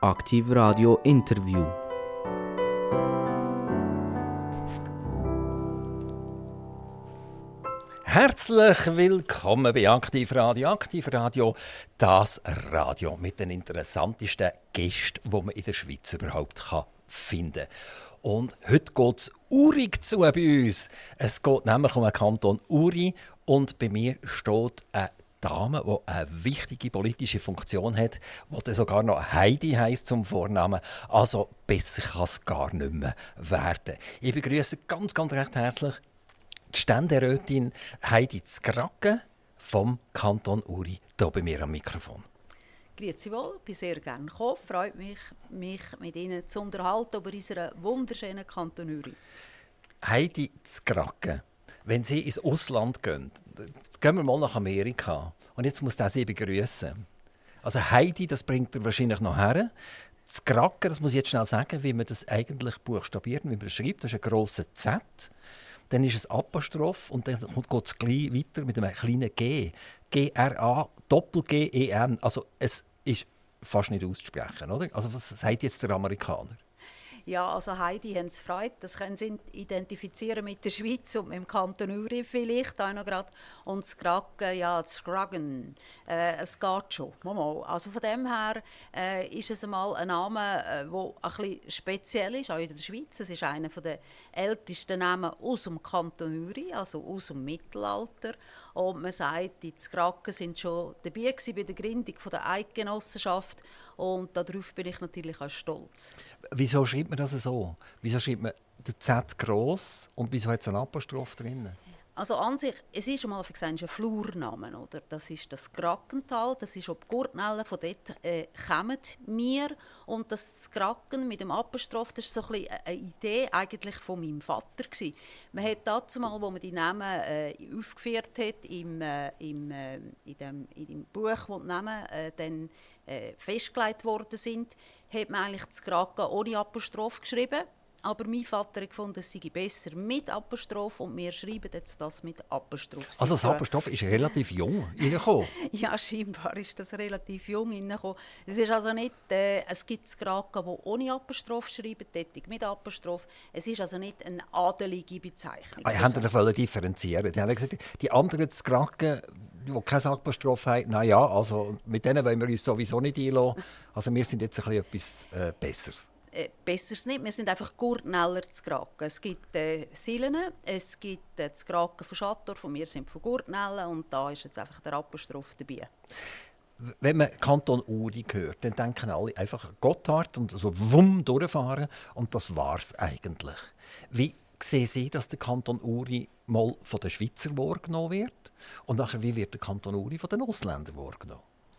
Aktiv Radio Interview. Herzlich willkommen bei Aktiv Radio. Aktiv Radio, das Radio mit den interessantesten Gästen, die man in der Schweiz überhaupt finden kann. Und heute geht es urig zu bei uns. Es geht nämlich um den Kanton Uri und bei mir steht eine Dame, die eine wichtige politische Funktion hat, die sogar noch Heidi heisst zum Vornamen. Also besser kann es gar nicht mehr werden. Ich begrüße ganz recht herzlich die Ständerätin Heidi Z'Gracke vom Kanton Uri hier bei mir am Mikrofon. Grüezi wohl, ich bin sehr gerne gekommen. Freut mich mit Ihnen zu unterhalten über unseren wunderschönen Kanton Uri. Heidi Z'Gracke, wenn Sie ins Ausland gehen wir mal nach Amerika. Und jetzt muss ich Sie begrüßen. Also Heidi, das bringt er wahrscheinlich noch her. Z'Gracke, das muss ich jetzt schnell sagen, wie man das eigentlich buchstabiert, wie man das schreibt. Das ist ein grosser Z. Dann ist es Apostroph und dann geht es gleich weiter mit einem kleinen G. G-R-A, Doppel-G-E-N. Also es ist fast nicht auszusprechen, oder? Also was sagt jetzt der Amerikaner? Ja, also Heidi haben es gefreut. Das können Sie identifizieren mit der Schweiz und mit dem Kanton Uri vielleicht auch noch gerade. Und Z'Gracke, ja, Z'Graggen, es geht schon. Also von dem her ist es einmal ein Name, der ein bisschen speziell ist, auch in der Schweiz. Es ist einer der ältesten Namen aus dem Kanton Uri, also aus dem Mittelalter. Und man sagt, die Z'Gracke sind schon dabei bei der Gründung der Eidgenossenschaft. Und darauf bin ich natürlich auch stolz. Wieso schreibt man das so? Wieso schreibt man den Z gross und wieso hat es einen Apostroph drin? Also an sich, es ist einmal ein Flurname, oder? Das ist das Grackental, das ist ob Gurtnellen, von dort kommen wir. Und das Z'Gracke mit dem Apostroph, das ist so ein eine Idee eigentlich von meinem Vater gewesen. Man hat dazu mal, wo man die Namen aufgeführt hat, in dem Buch, wo die Namen dann festgelegt worden sind, hat man eigentlich Z'Gracke ohne Apostroph geschrieben. Aber mein Vater hat gefunden, es sei besser mit Apostroph und wir schreiben jetzt das mit Apostroph. Also das Apostroph ist relativ jung reingekommen? Ja, scheinbar ist das relativ jung reingekommen. Es ist also nicht, es gibt Z'Gracke, die ohne Apostroph schreiben, tätig mit Apostroph. Es ist also nicht eine adelige Bezeichnung. Ich wollte das differenzieren. Die haben gesagt, die anderen Z'Gracke, die kein Apostroph haben, naja, also mit denen wollen wir uns sowieso nicht einlassen. Also wir sind jetzt etwas Besseres. Besseres nicht. Wir sind einfach Gurtneller Z'Gracke. Es gibt Silene, es gibt Z'Gracke von Schattdorf und wir sind von Gurtnellen und da ist jetzt einfach der Apostroph dabei. Wenn man Kanton Uri hört, dann denken alle einfach an Gotthard und so wumm durchfahren und das war es eigentlich. Wie sehen Sie, dass der Kanton Uri mal von den Schweizern wahrgenommen wird? Und nachher, wie wird der Kanton Uri von den Ausländern wahrgenommen?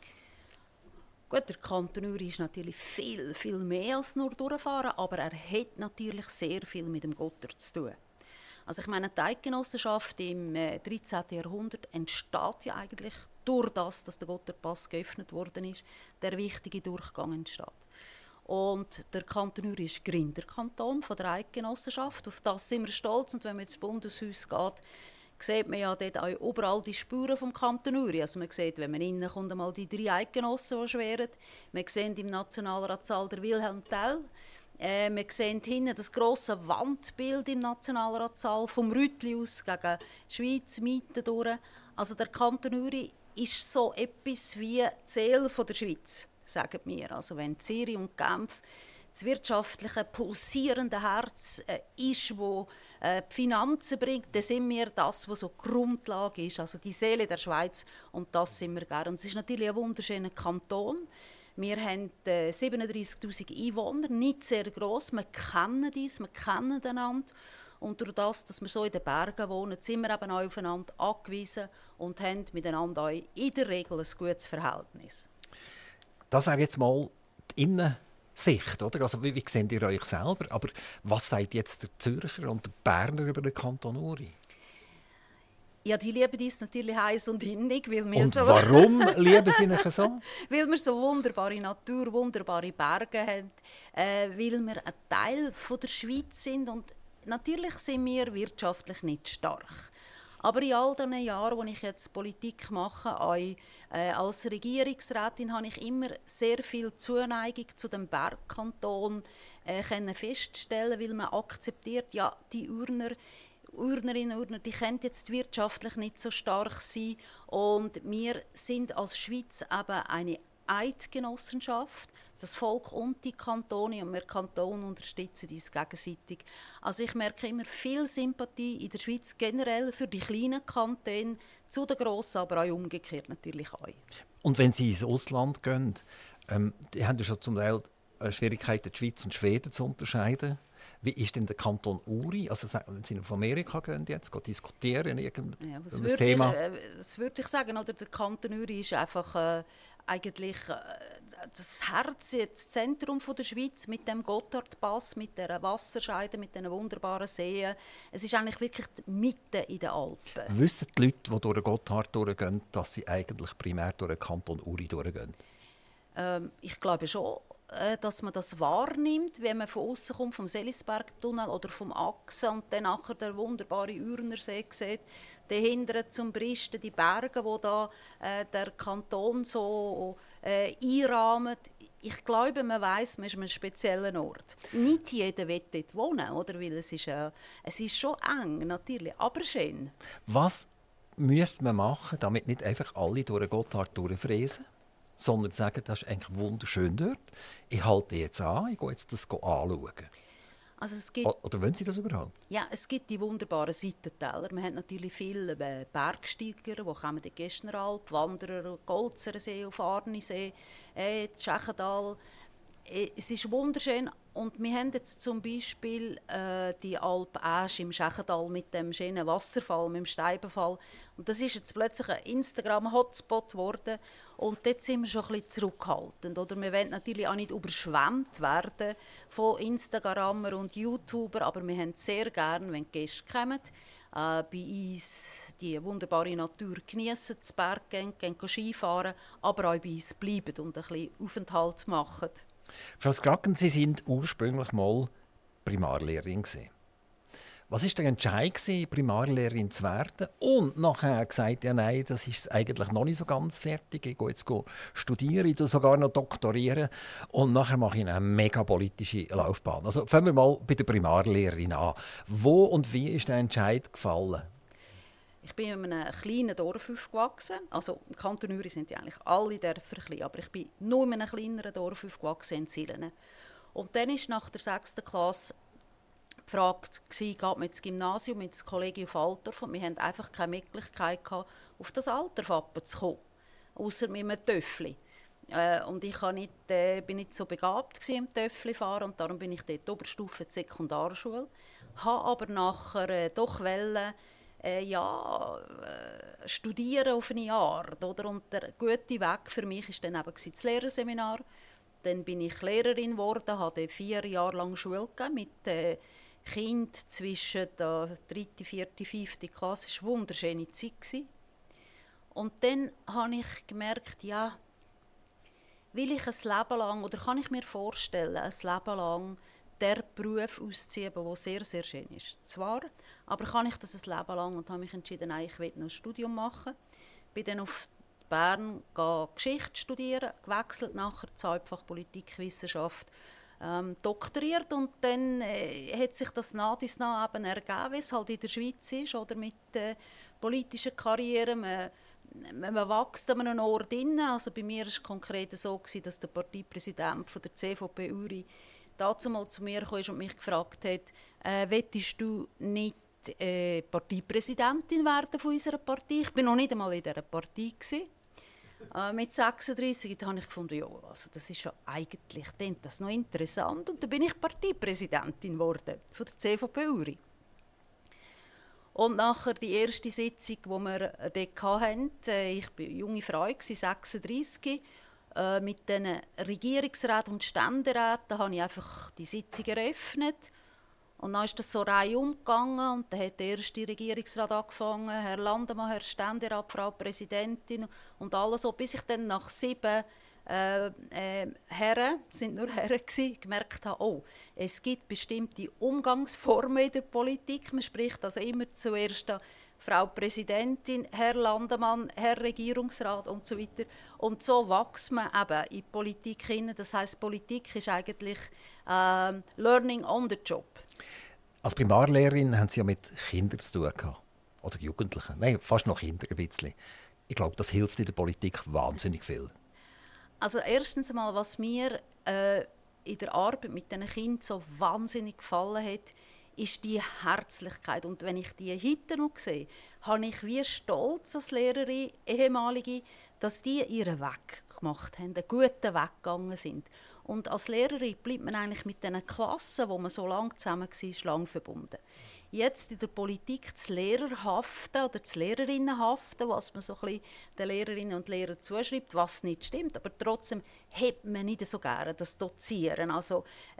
Gut, der Kanton Uri ist natürlich viel mehr als nur durchfahren, aber er hat natürlich sehr viel mit dem Gotthard zu tun. Also ich meine, die Eidgenossenschaft im 13. Jahrhundert entsteht ja eigentlich durch das, dass der Gotthardpass geöffnet worden ist, der wichtige Durchgang entsteht. Und der Kanton Uri ist Gründerkanton von der Eidgenossenschaft. Auf das sind wir stolz. Und wenn man ins Bundeshaus geht, sieht man ja dort auch überall die Spuren vom Kanton Uri. Also man sieht, wenn man reinkommt, einmal die 3 Eidgenossen, die schweren. Wir sehen im Nationalratssaal der Wilhelm Tell. Wir sehen hinten das grosse Wandbild im Nationalratssaal vom Rütli aus gegen die Schweiz, Mitte durch. Also der Kanton Uri ist so etwas wie die Seele der Schweiz, sagen wir. Also wenn Zürich und Genf das wirtschaftliche, pulsierende Herz ist, das die Finanzen bringt, dann sind wir das, was so die Grundlage ist, also die Seele der Schweiz. Und das sind wir gerne. Und es ist natürlich ein wunderschöner Kanton. Wir haben 37'000 Einwohner, nicht sehr gross. Wir kennen uns, wir kennen einander. Und durch das, dass wir so in den Bergen wohnen, sind wir eben auch aufeinander angewiesen und haben miteinander auch in der Regel ein gutes Verhältnis. Das wäre jetzt mal die Innensicht, oder? Also wie seht ihr euch selber? Aber was sagt jetzt der Zürcher und der Berner über den Kanton Uri? Ja, die lieben uns natürlich heiß und innig. Weil wir und so warum lieben sie ihn so? Weil wir so wunderbare Natur, wunderbare Berge haben, weil wir ein Teil von der Schweiz sind und natürlich sind wir wirtschaftlich nicht stark. Aber in all diesen Jahren, als ich jetzt Politik mache, auch als Regierungsrätin, habe ich immer sehr viel Zuneigung zu dem Bergkanton feststellen, weil man akzeptiert, ja, die Urnerinnen und Urner, die können jetzt wirtschaftlich nicht so stark sein. Und wir sind als Schweiz eben eine Eidgenossenschaft, das Volk und die Kantone, und wir Kantone unterstützen uns gegenseitig. Also ich merke immer viel Sympathie in der Schweiz generell für die kleinen Kantone, zu den grossen, aber auch umgekehrt natürlich auch. Und wenn Sie ins Ausland gehen, die haben ja schon zum Teil Schwierigkeiten, die Schweiz und Schweden zu unterscheiden. Wie ist denn der Kanton Uri? Also, wenn Sie auf Amerika gehen, jetzt diskutieren, irgendein Thema? Was würde ich sagen? Oder der Kanton Uri ist einfach eigentlich das Herz, das Zentrum der Schweiz mit dem Gotthardpass, mit der Wasserscheide, mit diesen wunderbaren Seen. Es ist eigentlich wirklich die Mitte in den Alpen. Wissen die Leute, die durch den Gotthard durchgehen, dass sie eigentlich primär durch den Kanton Uri durchgehen? Ich glaube schon, dass man das wahrnimmt, wenn man von außen kommt, vom Selisbergtunnel oder vom Achsen und dann nachher der wunderbare Urnersee sieht. Dahinter zum Bristen die Berge, wo da der Kanton so einrahmt. Ich glaube, man weiss, man ist an einem speziellen Ort. Nicht jeder will dort wohnen, oder? Weil es ist schon eng, natürlich, aber schön. Was müsste man machen, damit nicht einfach alle durch den Gotthard durchfräsen, sondern sagen, das ist eigentlich wunderschön dort. Ich halte jetzt an, ich gehe jetzt das anschauen. Also es gibt, oder wollen Sie das überhaupt? Ja, es gibt die wunderbaren Seitentäler. Man hat natürlich viele Bergsteiger, die kommen in die Gästneralp, Wanderer, Golzersee, auf Arnisee, das Schächendal. Es ist wunderschön. Und wir haben jetzt zum Beispiel die Alp Asch im Schächendal mit dem schönen Wasserfall, mit dem Steibenfall. Und das ist jetzt plötzlich ein Instagram-Hotspot geworden. Und dort sind wir schon ein bisschen zurückhaltend. Oder wir wollen natürlich auch nicht überschwemmt werden von Instagrammern und YouTubern, aber wir haben es sehr gerne, wenn die Gäste kommen, bei uns die wunderbare Natur geniessen, zu Berg gehen Skifahren, aber auch bei uns bleiben und ein bisschen Aufenthalt machen. Frau Skraken, Sie sind ursprünglich mal Primarlehrerin gewesen. Was war der Entscheid, Primarlehrerin zu werden? Und nachher gesagt, ja nein, das ist eigentlich noch nicht so ganz fertig. Ich gehe jetzt studieren, ich sogar noch doktorieren und nachher mache ich eine mega politische Laufbahn. Also fangen wir mal bei der Primarlehrerin an. Wo und wie ist der Entscheid gefallen? Ich bin in einem kleinen Dorf aufgewachsen. Also im Kanton Uri sind ja eigentlich alle Dörfer klein, aber ich bin nur in einem kleineren Dorf aufgewachsen, in Zillenen. Und dann war nach der 6. Klasse die Frage, geht man ins Gymnasium, ins Kollegium auf Altdorf, und wir hatten einfach keine Möglichkeit gehabt, auf das Alterfappen zu kommen, ausser mit einem Töffli. Und ich bin nicht so begabt im Töffli fahren, und darum bin ich dort Oberstufe der Sekundarschule. Habe aber nachher doch studieren auf ein Jahr. Oder? Und der gute Weg für mich war dann eben das Lehrerseminar. Dann bin ich Lehrerin geworden, hatte 4 Jahre lang Schule gegeben mit Kindern zwischen der 3., 4., 5. Klasse. Das war eine wunderschöne Zeit. Und dann habe ich gemerkt, ja, will ich ein Leben lang, oder kann ich mir vorstellen, ein Leben lang den Beruf auszuüben, der sehr, sehr schön ist. Zwar, aber kann ich das ein Leben lang, und habe mich entschieden, nein, ich will noch ein Studium machen. Bin dann auf Bern Geschichte studieren, gewechselt nachher zur Hauptfach Politikwissenschaft, doktoriert, und dann hat sich das nach und nach eben ergeben, wie es halt in der Schweiz ist, oder mit politischen Karrieren. Man wächst an einem Ort drin. Also bei mir war es konkret so, dass der Parteipräsident von der CVP Uri dazu mal zu mir kam und mich gefragt hat, «Möchtest du nicht Parteipräsidentin werden von unserer Partei?» Ich war noch nicht einmal in dieser Partei. Mit 36 habe ich gefunden, ja, also das ist ja eigentlich das noch interessant. Und dann bin ich Parteipräsidentin geworden von der CVP Uri. Und nachher die erste Sitzung, die wir dort hatten, ich war eine junge Frau, 36, mit den Regierungsräten und Ständeräten habe ich einfach die Sitzung eröffnet. Und dann ist das so reihum gegangen, und dann hat der erste Regierungsrat angefangen, Herr Landemann, Herr Ständerat, Frau Präsidentin und alles so, bis ich dann nach 7 Herren, sind nur Herren gewesen, gemerkt habe, oh, es gibt bestimmte Umgangsformen in der Politik. Man spricht also immer zuerst Frau Präsidentin, Herr Landemann, Herr Regierungsrat und so weiter. Und so wächst man eben in die Politik hinein. Das heisst, Politik ist eigentlich Learning on the Job. Als Primarlehrerin haben Sie ja mit Kindern zu tun gehabt. Oder Jugendlichen. Nein, fast noch Kinder ein bisschen. Ich glaube, das hilft in der Politik wahnsinnig viel. Also erstens einmal, was mir in der Arbeit mit diesen Kindern so wahnsinnig gefallen hat, ist die Herzlichkeit. Und wenn ich die heute noch sehe, habe ich wie stolz als Lehrerin, ehemalige, dass die ihren Weg gemacht haben, einen guten Weg gegangen sind. Und als Lehrerin bleibt man eigentlich mit diesen Klassen, wo man so lange zusammen war, lang verbunden. Jetzt in der Politik das Lehrerhaften oder das Lehrerinnenhaften, was man so ein bisschen den Lehrerinnen und Lehrern zuschreibt, was nicht stimmt, aber trotzdem hat man nicht so gerne das Dozieren. Also,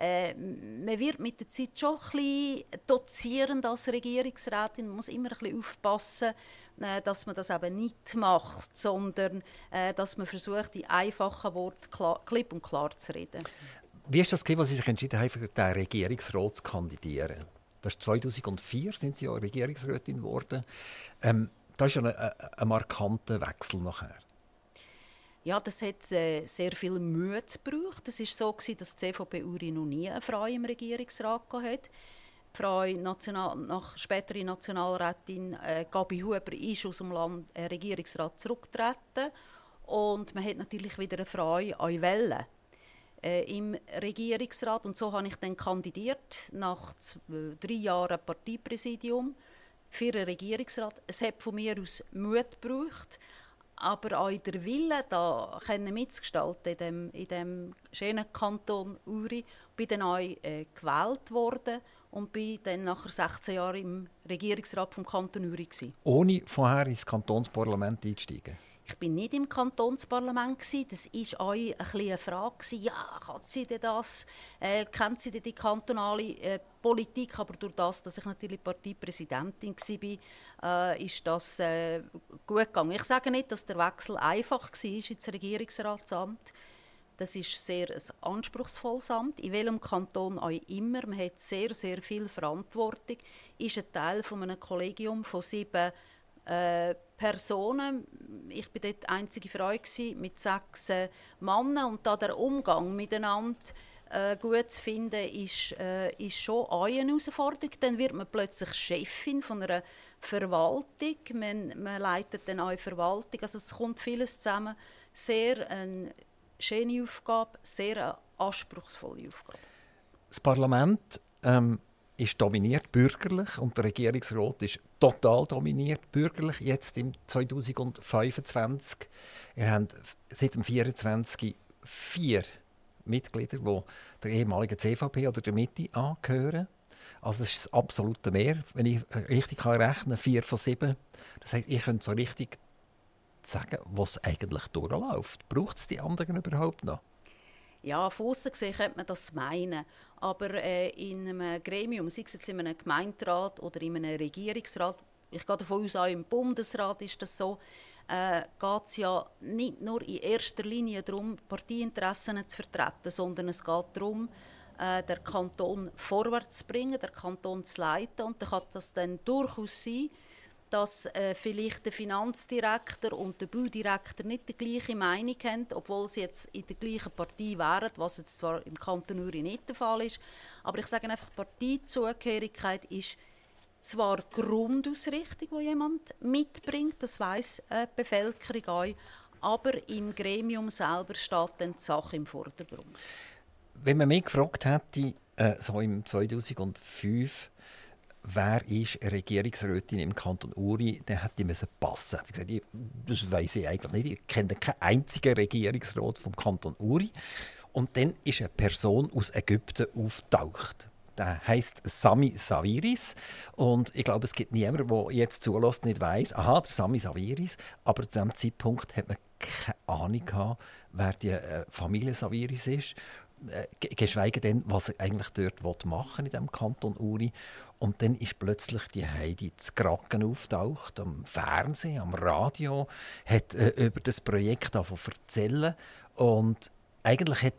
man wird mit der Zeit schon ein bisschen dozierend als Regierungsrätin. Man muss immer ein bisschen aufpassen, dass man das eben nicht macht, sondern dass man versucht, die einfachen Worte klipp und klar zu reden. Wie war das, als Sie sich entschieden haben, für den Regierungsrat zu kandidieren? Das ist 2004 sind Sie ja Regierungsrätin geworden. Da ist ja ein markanter Wechsel nachher. Ja, das hat sehr viel Mühe gebraucht. Es war so, dass die CVP-Uri noch nie eine Frau im Regierungsrat hatte. Die Frau spätere Nationalrätin Gabi Huber ist aus dem Regierungsrat zurückgetreten. Und man hat natürlich wieder eine Frau wählen im Regierungsrat. Und so habe ich dann kandidiert, nach 3 Jahren Parteipräsidium für den Regierungsrat. Es hat von mir aus Mut gebraucht, aber auch der Wille, da mitzugestalten in dem schönen Kanton Uri. Ich bin dann auch gewählt worden und bin dann nach 16 Jahren im Regierungsrat vom Kanton Uri gewesen. Ohne vorher ins Kantonsparlament einzusteigen? Ich war nicht im Kantonsparlament. Das war auch eine Frage. Ja, kann sie denn das? Kennt sie denn die kantonale Politik? Aber durch das, dass ich natürlich Parteipräsidentin war, ist das gut gegangen. Ich sage nicht, dass der Wechsel einfach war ins Regierungsratsamt. Das ist sehr ein anspruchsvolles Amt. In welchem Kanton auch immer. Man hat sehr, sehr viel Verantwortung. Ist ein Teil von einem Kollegium von 7 Personen. Ich war dort die einzige Frau mit 6 Männern. Und da der Umgang miteinander gut zu finden, ist schon auch eine Herausforderung. Dann wird man plötzlich Chefin von einer Verwaltung. Man leitet dann auch eine Verwaltung. Also es kommt vieles zusammen. Sehr eine schöne Aufgabe, sehr eine anspruchsvolle Aufgabe. Das Parlament ist dominiert bürgerlich und der Regierungsrat ist total dominiert bürgerlich. Jetzt im 2025. Wir haben seit dem 24 4 Mitglieder, die der ehemaligen CVP oder der Mitte angehören. Also das ist das absolute Mehr, wenn ich richtig rechnen kann, 4 von 7. Das heisst, ich könnte so richtig sagen, was eigentlich durchläuft. Braucht es die anderen überhaupt noch? Ja, von aussen gesehen könnte man das meinen. Aber in einem Gremium, sei es jetzt in einem Gemeinderat oder in einem Regierungsrat, ich gehe davon aus, auch im Bundesrat ist das so, geht es ja nicht nur in erster Linie darum, Parteiinteressen zu vertreten, sondern es geht darum, den Kanton vorwärts zu bringen, den Kanton zu leiten. Und dann kann das dann durchaus sein, dass vielleicht der Finanzdirektor und der Baudirektor nicht die gleiche Meinung haben, obwohl sie jetzt in der gleichen Partei wären, was jetzt zwar im Kanton Uri nicht der Fall ist. Aber ich sage einfach, Parteizugehörigkeit ist zwar die Grundausrichtung, die jemand mitbringt, das weiss die Bevölkerung auch, aber im Gremium selber steht dann die Sache im Vordergrund. Wenn man mich gefragt hätte, so im 2005, wer ist eine Regierungsrätin im Kanton Uri, dann hätte ich passen müssen. Ich gesagt, das weiss ich eigentlich nicht. Ich kenne keinen einzigen Regierungsrat vom Kanton Uri. Und dann ist eine Person aus Ägypten aufgetaucht. Der heisst Sami Sawiris. Und ich glaube, es gibt niemanden, der jetzt zulässt, nicht weiss, aha, der Sami Sawiris. Aber zu diesem Zeitpunkt hat man keine Ahnung gehabt, wer die Familie Sawiris ist. Geschweige denn, was er eigentlich dort machen in diesem Kanton Uri. Und dann ist plötzlich die Heidi zu Kraken auftaucht, am Fernsehen, am Radio, hat über das Projekt erzählen. Und eigentlich hat so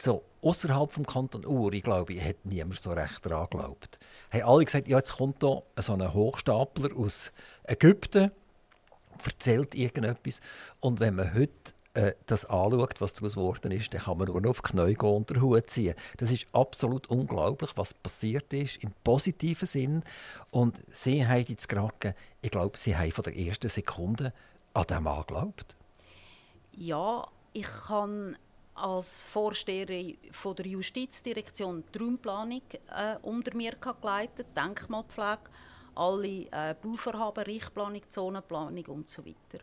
außerhalb vom Kanton Uri, glaube ich, hat niemand so recht daran geglaubt. Haben alle gesagt, ja, jetzt kommt da so ein Hochstapler aus Ägypten, erzählt irgendetwas. Und wenn man heute das anschaut, was daraus geworden ist, dann kann man nur noch auf die Knie gehen und den Hut ziehen. Das ist absolut unglaublich, was passiert ist, im positiven Sinn. Und Sie haben jetzt gerade, ich glaube, Sie haben von der ersten Sekunde an diesen Mann geglaubt. Ja, ich habe als Vorsteherin von der Justizdirektion die Raumplanung unter mir geleitet, Denkmalpflege, alle Bauvorhaben, Richtplanung, Zonenplanung und so weiter.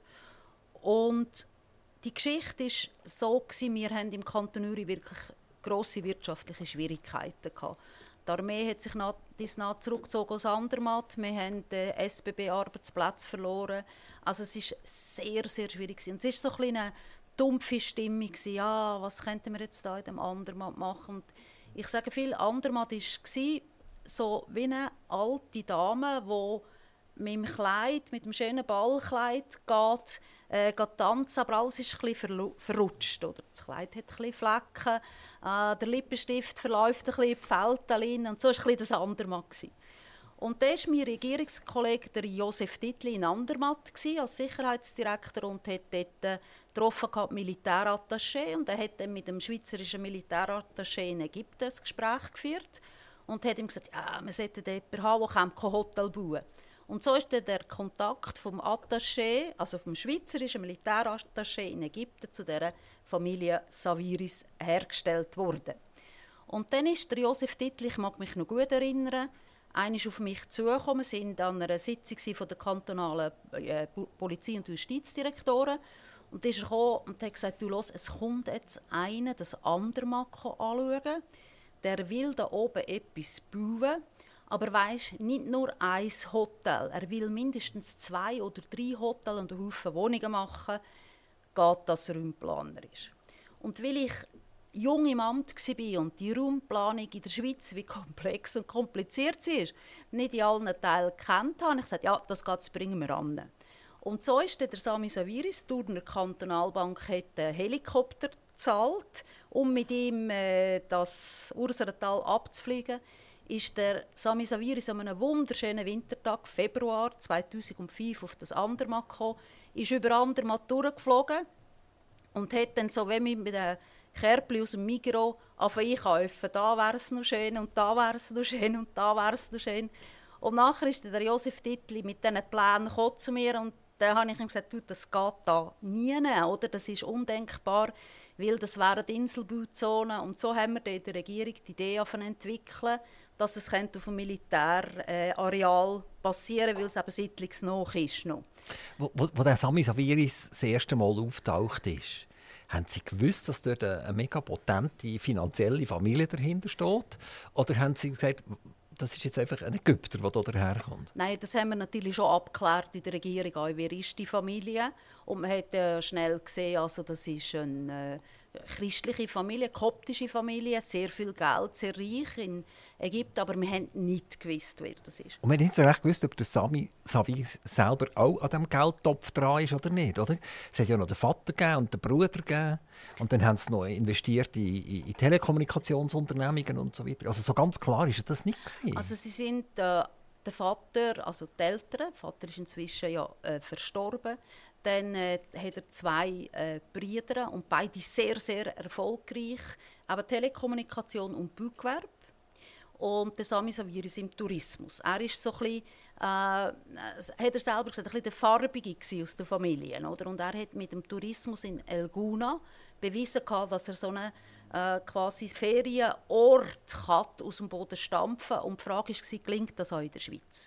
Und die Geschichte war so, wir hatten im Kanton Uri wirklich grosse wirtschaftliche Schwierigkeiten gehabt. Die Armee hat sich zurückgezogen aus Andermatt. Wir haben SBB-Arbeitsplätze verloren. Also es war sehr, sehr schwierig. Und es war so eine dumpfe Stimmung. Ja, was könnten wir jetzt da in dem Andermatt machen? Und ich sage viel, Andermatt war so wie eine alte Dame, die mit dem Kleid, mit dem schönen Ballkleid geht tanzen, aber alles ist ein bisschen verrutscht. Oder? Das Kleid hat ein bisschen Flecken, der Lippenstift verläuft ein bisschen in die Falten und so war ein das Andermatt. Und da war mein Regierungskollege der Josef Dittli in Andermatt als Sicherheitsdirektor und hat dort getroffen Militärattaché. Und er hat dann mit dem schweizerischen Militärattaché in Ägypten ein Gespräch geführt und hat ihm gesagt, ja, wir sollten jemanden haben, der ein Hotel bauen kann. Und so ist dann der Kontakt vom Attaché, also vom schweizerischen Militärattaché in Ägypten zu der Familie Saviris hergestellt worden. Und dann ist der Josef Dittli, ich mag mich noch gut erinnern, einmal auf mich zugekommen. Wir waren an einer Sitzung von der kantonalen Polizei- und Justizdirektoren. Und dann ist er gekommen und hat gesagt, du, los, es kommt jetzt einer, das Andermatt anschauen. Der will da oben etwas bauen. Aber weisst, nicht nur ein Hotel. Er will mindestens 2 oder 3 Hotels und einen Haufen Wohnungen machen, geht das raumplanerisch. Und weil ich jung im Amt war und die Raumplanung in der Schweiz, wie komplex und kompliziert sie ist, nicht in allen Teilen kennt habe, ich gesagt, ja, das bringen wir an. Und so ist der Sami Saviris, die Thurner Kantonalbank hat einen Helikopter gezahlt, um mit ihm das Urserental abzufliegen. Ist der Sami Saviris an einem wunderschönen Wintertag, Februar 2005, auf das Andermatt gekommen, ist über Andermatt durchgeflogen und hat dann so, wenn wir mit einem Kärpli aus dem Migros einkaufen, da wäre es noch schön und da wäre es noch schön und da wäre es noch schön. Und nachher ist der Josef Dittli mit diesen Plänen zu mir und dann habe ich ihm gesagt, du, das geht da nie, oder? Das ist undenkbar, weil das wären Inselbauzonen. Und so haben wir in der Regierung die Idee entwickelt, dass es auf dem Militärareal passieren könnte, weil es eben siedlungsnah ist. Noch. Wo der Sami Saviris das erste Mal auftaucht ist, haben Sie gewusst, dass dort eine mega potente finanzielle Familie dahinter steht? Oder haben Sie gesagt, das ist jetzt einfach ein Ägypter, der hier daherkommt? Nein, das haben wir natürlich schon abgeklärt in der Regierung. Auch, wer ist die Familie? Und man hat schnell gesehen, also das ist eine christliche Familie, koptische Familie, sehr viel Geld, sehr reich in Ägypten, aber wir haben nicht gewusst, wer das ist. Und wir haben nicht so recht gewusst, ob der Sami Saviris selber auch an diesem Geldtopf dran ist oder nicht. Oder? Es hat ja noch den Vater gegeben und den Bruder gegeben. Und dann haben sie noch investiert in Telekommunikationsunternehmungen und so weiter. Also so ganz klar war das nicht gewesen. Also sie sind der Vater, also die Eltern, der Vater ist inzwischen verstorben. Dann hat er 2 Brüder und beide sehr, sehr erfolgreich. Aber Telekommunikation und Baugewerbe. Und der Sami Saviris im Tourismus. Er ist so ein bisschen, hat er selber gesagt, ein bisschen der Farbige aus der Familie. Oder? Und er hat mit dem Tourismus in El Gouna bewiesen, dass er so einen quasi Ferienort aus dem Boden stampfen kann. Und die Frage war, gelingt das auch in der Schweiz?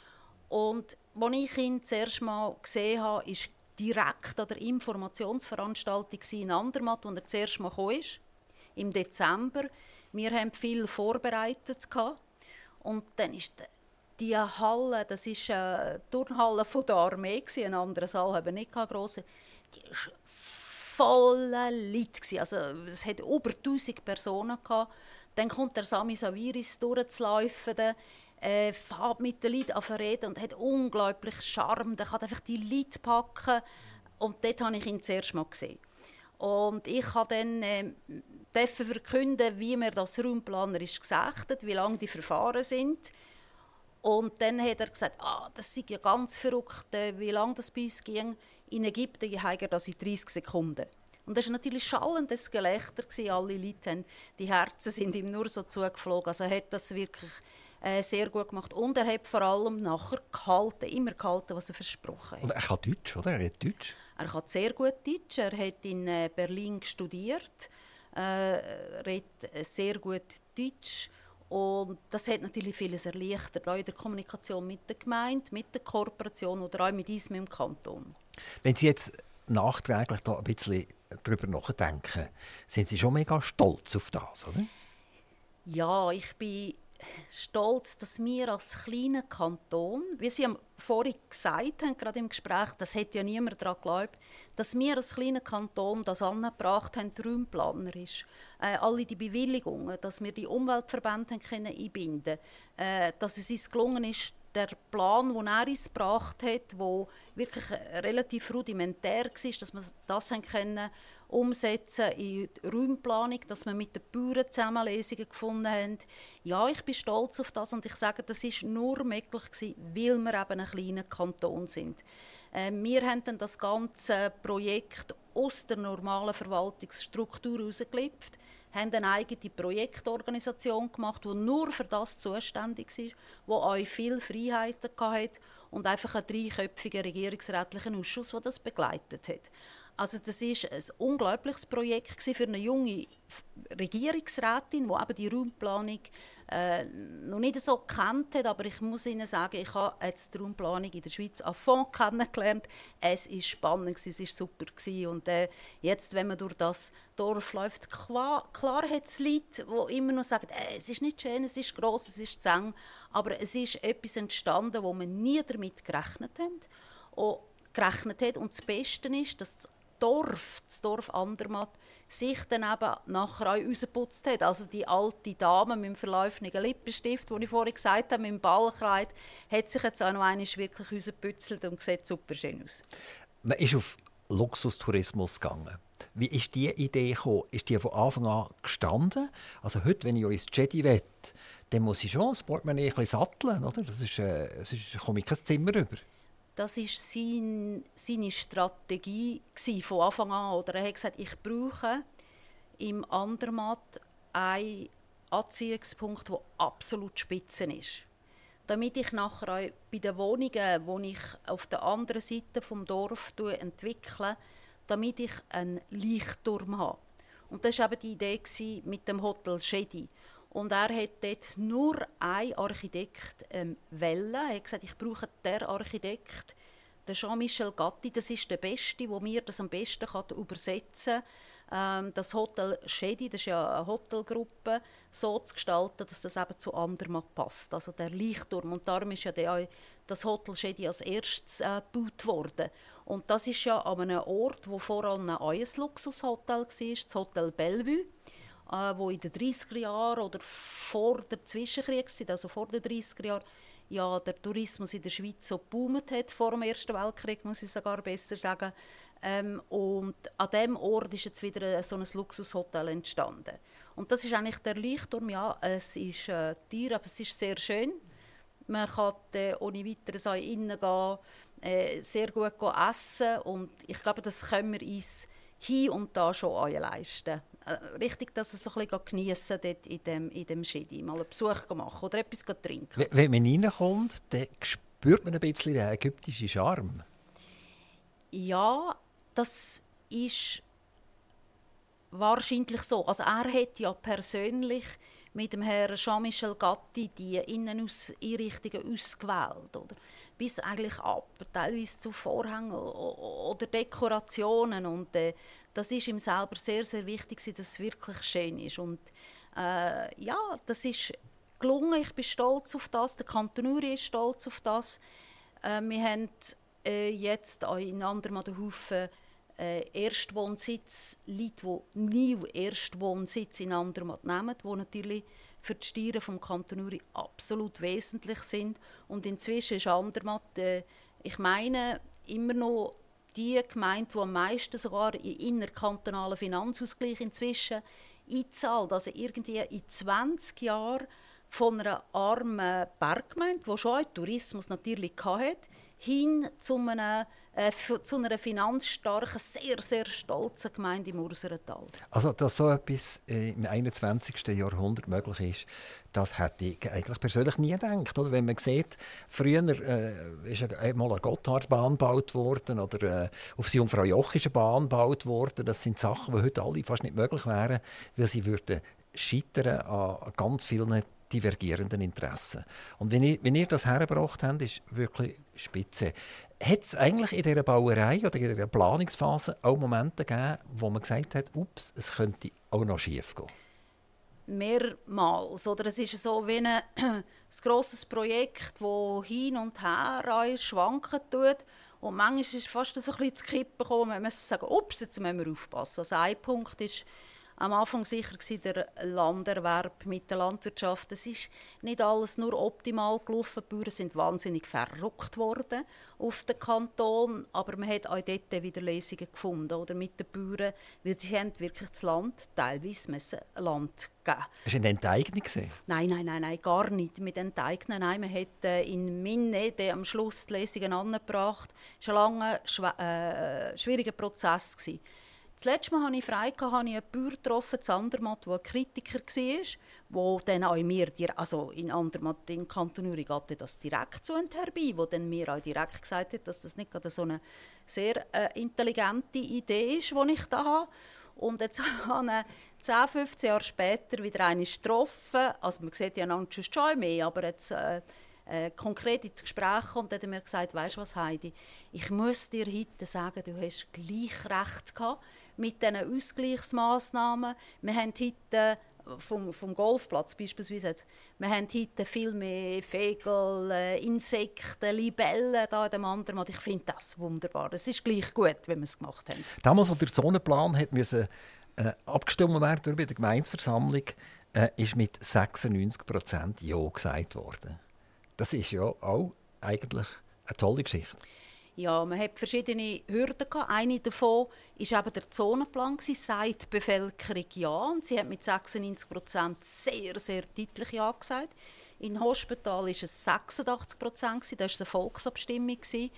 Und als ich ihn zuerst mal gesehen habe, war direkt an der Informationsveranstaltung in Andermatt, wo er zuerst mal kam, im Dezember. Wir haben viel vorbereitet. Und dann ist die Halle, das war die Turnhalle der Armee, einen anderen Saal haben wir nicht grosse, die war voller Leute. Also, es hatte über 1000 Personen. Dann kommt der Sami Saviris durchzulaufen, fährt mit den Leuten an reden und hat unglaublich Charme. Der kann einfach die Leute packen. Und dort habe ich ihn zuerst mal gesehen. Und ich durfte dann verkünden, wie wir das raumplanerisch gesichtet, wie lange die Verfahren sind. Und dann hat er gesagt, das sei ja ganz verrückt, wie lange das bei uns ging. In Ägypten habe er das in 30 Sekunden. Und das war natürlich schallendes Gelächter. Alle Leute haben, die Herzen sind ihm nur so zugeflogen. Also er hat das wirklich sehr gut gemacht. Und er hat vor allem nachher immer gehalten, was er versprochen hat. Und er kann Deutsch, oder? Er redet Deutsch? Er kann sehr gut Deutsch. Er hat in Berlin studiert. Redet sehr gut Deutsch. Und das hat natürlich vieles erleichtert, auch in der Kommunikation mit der Gemeinde, mit der Kooperation oder auch mit uns, mit dem Kanton. Wenn Sie jetzt nachträglich da ein bisschen darüber nachdenken, sind Sie schon mega stolz auf das, oder? Ja, ich bin stolz, dass wir als kleiner Kanton, wie Sie vorhin gesagt haben, gerade im Gespräch, das hat ja niemand daran geglaubt, dass wir als kleiner Kanton das angebracht haben, raumplanerisch. Alle die Bewilligungen, dass wir die Umweltverbände einbinden können, dass es uns gelungen ist, der Plan, den er uns gebracht hat, der wirklich relativ rudimentär war, dass wir das können umsetzen in die Räumplanung, dass wir mit den Bauern zusammen Lesungen gefunden haben. Ja, ich bin stolz auf das und ich sage, das ist nur möglich gewesen, weil wir eben ein kleiner Kanton sind. Wir haben dann das ganze Projekt aus der normalen Verwaltungsstruktur herausgelipft, haben eine eigene Projektorganisation gemacht, die nur für das zuständig ist, die auch viele Freiheiten hatte und einfach einen dreiköpfigen regierungsrätlichen Ausschuss, der das begleitet hat. Also das war ein unglaubliches Projekt für eine junge Regierungsrätin, die eben die Raumplanung noch nicht so kennt hat. Aber ich muss Ihnen sagen, ich habe jetzt die Raumplanung in der Schweiz à fond kennengelernt. Es war spannend, es war super. Und jetzt, wenn man durch das Dorf läuft, klar hat es Leute, die immer noch sagen, es ist nicht schön, es ist gross, es ist zu eng. Aber es ist etwas entstanden, wo man nie damit gerechnet hat. Und das Beste ist, dass das Dorf Andermatt, sich dann eben nachher auch rausgeputzt hat. Also die alte Dame mit dem verlaufenden Lippenstift, den ich vorhin gesagt habe, mit dem Ballkleid, hat sich jetzt auch noch einmal wirklich rausgepützelt und sieht super schön aus. Man ist auf Luxustourismus gegangen. Wie ist diese Idee gekommen? Ist die von Anfang an gestanden? Also heute, wenn ich ins Jedi will, dann muss ich schon das Portemonnaie ein bisschen satteln, oder? Sonst komme ich kein Zimmer rüber. Das war seine Strategie von Anfang an. Oder er hat gesagt, ich brauche im Andermatt einen Anziehungspunkt, der absolut spitze ist. Damit ich nachher auch bei den Wohnungen, die ich auf der anderen Seite des Dorfes entwickle, damit ich einen Leuchtturm habe. Und das war eben die Idee mit dem Hotel Jedi. Und er hat dort nur einen Architekt wählen. Er hat gesagt, ich brauche den Architekt, den Jean-Michel Gatti. Das ist der Beste, der mir das am besten übersetzen kann. Das Hotel Jedi, das ist ja eine Hotelgruppe, so zu gestalten, dass das eben zu Andermatt passt. Also der Leuchtturm. Und darum ist ja das Hotel Jedi als erstes gebaut worden. Und das ist ja an einem Ort, wo vor allem auch ein Luxushotel war, das Hotel Bellevue. Wo in den 30er Jahren oder vor der Zwischenkriegszeit, also vor den 30er Jahren, ja, der Tourismus in der Schweiz so geboomt hat, vor dem Ersten Weltkrieg, muss ich sogar besser sagen. Und an diesem Ort ist jetzt wieder so ein Luxushotel entstanden. Und das ist eigentlich der Leuchtturm. Ja, es ist teuer, aber es ist sehr schön. Man kann ohne weiteres auch innen gehen, sehr gut essen. Und ich glaube, das können wir uns hier und da schon leisten. Richtig, dass es so ein bisschen geniessen dort in dem Jedi, mal einen Besuch machen oder etwas trinken. Wenn man reinkommt, dann spürt man ein bisschen den ägyptischen Charme. Ja, das ist wahrscheinlich so. Also er hat ja persönlich mit dem Herrn Jean-Michel Gatti die Inneneinrichtungen ausgewählt. Oder? Bis eigentlich ab, teilweise zu Vorhängen oder Dekorationen. Und das ist ihm selber sehr, sehr wichtig, dass es wirklich schön ist. Und ja, das ist gelungen. Ich bin stolz auf das. Der Kanton Uri ist stolz auf das. Wir haben jetzt auch in Andermatt einen Haufen Erstwohnsitz, Leute, die nie Erstwohnsitz in Andermatt nehmen, die natürlich für die Steuern vom Kanton Uri absolut wesentlich sind. Und inzwischen ist Andermatt, ich meine, immer noch die Gemeinde, die am meisten sogar in innerkantonalen Finanzausgleich inzwischen einzahlt. Also irgendwie in 20 Jahren von einer armen Berggemeinde, die schon einen Tourismus natürlich hatte, hin zu einer finanzstarken, sehr, sehr stolzen Gemeinde im Urserental. Also, dass so etwas im 21. Jahrhundert möglich ist, das hätte ich eigentlich persönlich nie gedacht. Oder? Wenn man sieht, früher ist einmal eine Gotthardbahn gebaut worden oder auf die Jungfrau-Jochische Bahn gebaut worden. Das sind Sachen, die heute alle fast nicht möglich wären, weil sie würden scheitern an ganz vielen divergierenden Interessen. Und wenn ihr das hergebracht habt, ist wirklich spitze. Hat es eigentlich in dieser Bauerei oder in dieser Planungsphase auch Momente gegeben, wo man gesagt hat, ups, es könnte auch noch schief gehen? Mehrmals. Oder es ist so wie ein grosses Projekt, das hin und her schwanken tut. Und manchmal ist es fast so ein bisschen zu kippen gekommen, man muss sagen, ups, jetzt müssen wir aufpassen. Also ein Punkt ist am Anfang sicher der Landerwerb mit der Landwirtschaft. Es ist nicht alles nur optimal gelaufen. Die Bauern sind wahnsinnig verrückt worden auf den Kanton, aber man hat auch dort wieder Lösungen gefunden oder mit den Bauern, weil sie haben wirklich das Land teilweise müssen Land geben. Hast du eine Enteignung gesehen? Nein, gar nicht. Mit Enteignen, nein, man hat in Minne am Schluss die Lösungen angebracht. Es war ein langer, schwieriger Prozess gewesen. Das letzte Mal hatte ich frei, habe ich einen Bauer getroffen, in Andermatt, der ein Kritiker war, der dann auch mir, also in Andermatt, in Kanton Uri, geht das direkt zu und herbei, der dann mir auch direkt gesagt hat, dass das nicht gerade so eine sehr intelligente Idee ist, die ich da habe. Und jetzt habe ich 10, 15 Jahre später wieder eine getroffen. Also man sieht ja einander schon mehr, aber jetzt konkret ins Gespräch kommt, hat er mir gesagt, weisst du was, Heidi, ich muss dir heute sagen, du hast gleich recht gehabt mit diesen Ausgleichsmaßnahmen. Wir haben heute vom Golfplatz beispielsweise jetzt, wir haben heute viel mehr Vögel, Insekten, Libellen da in dem anderen Mal. Ich finde das wunderbar. Es ist gleich gut, wenn wir es gemacht haben. Damals, als der Zonenplan musste abgestimmt werden bei der Gemeindeversammlung, ist mit 96% Ja gesagt worden. Das ist ja auch eigentlich eine tolle Geschichte. Ja, man hat verschiedene Hürden gehabt. Eine davon war eben der Zonenplan, sagt die Bevölkerung ja. Und sie hat mit 96% sehr, sehr deutlich ja gesagt. In Hospital war es 86%, das war eine Volksabstimmung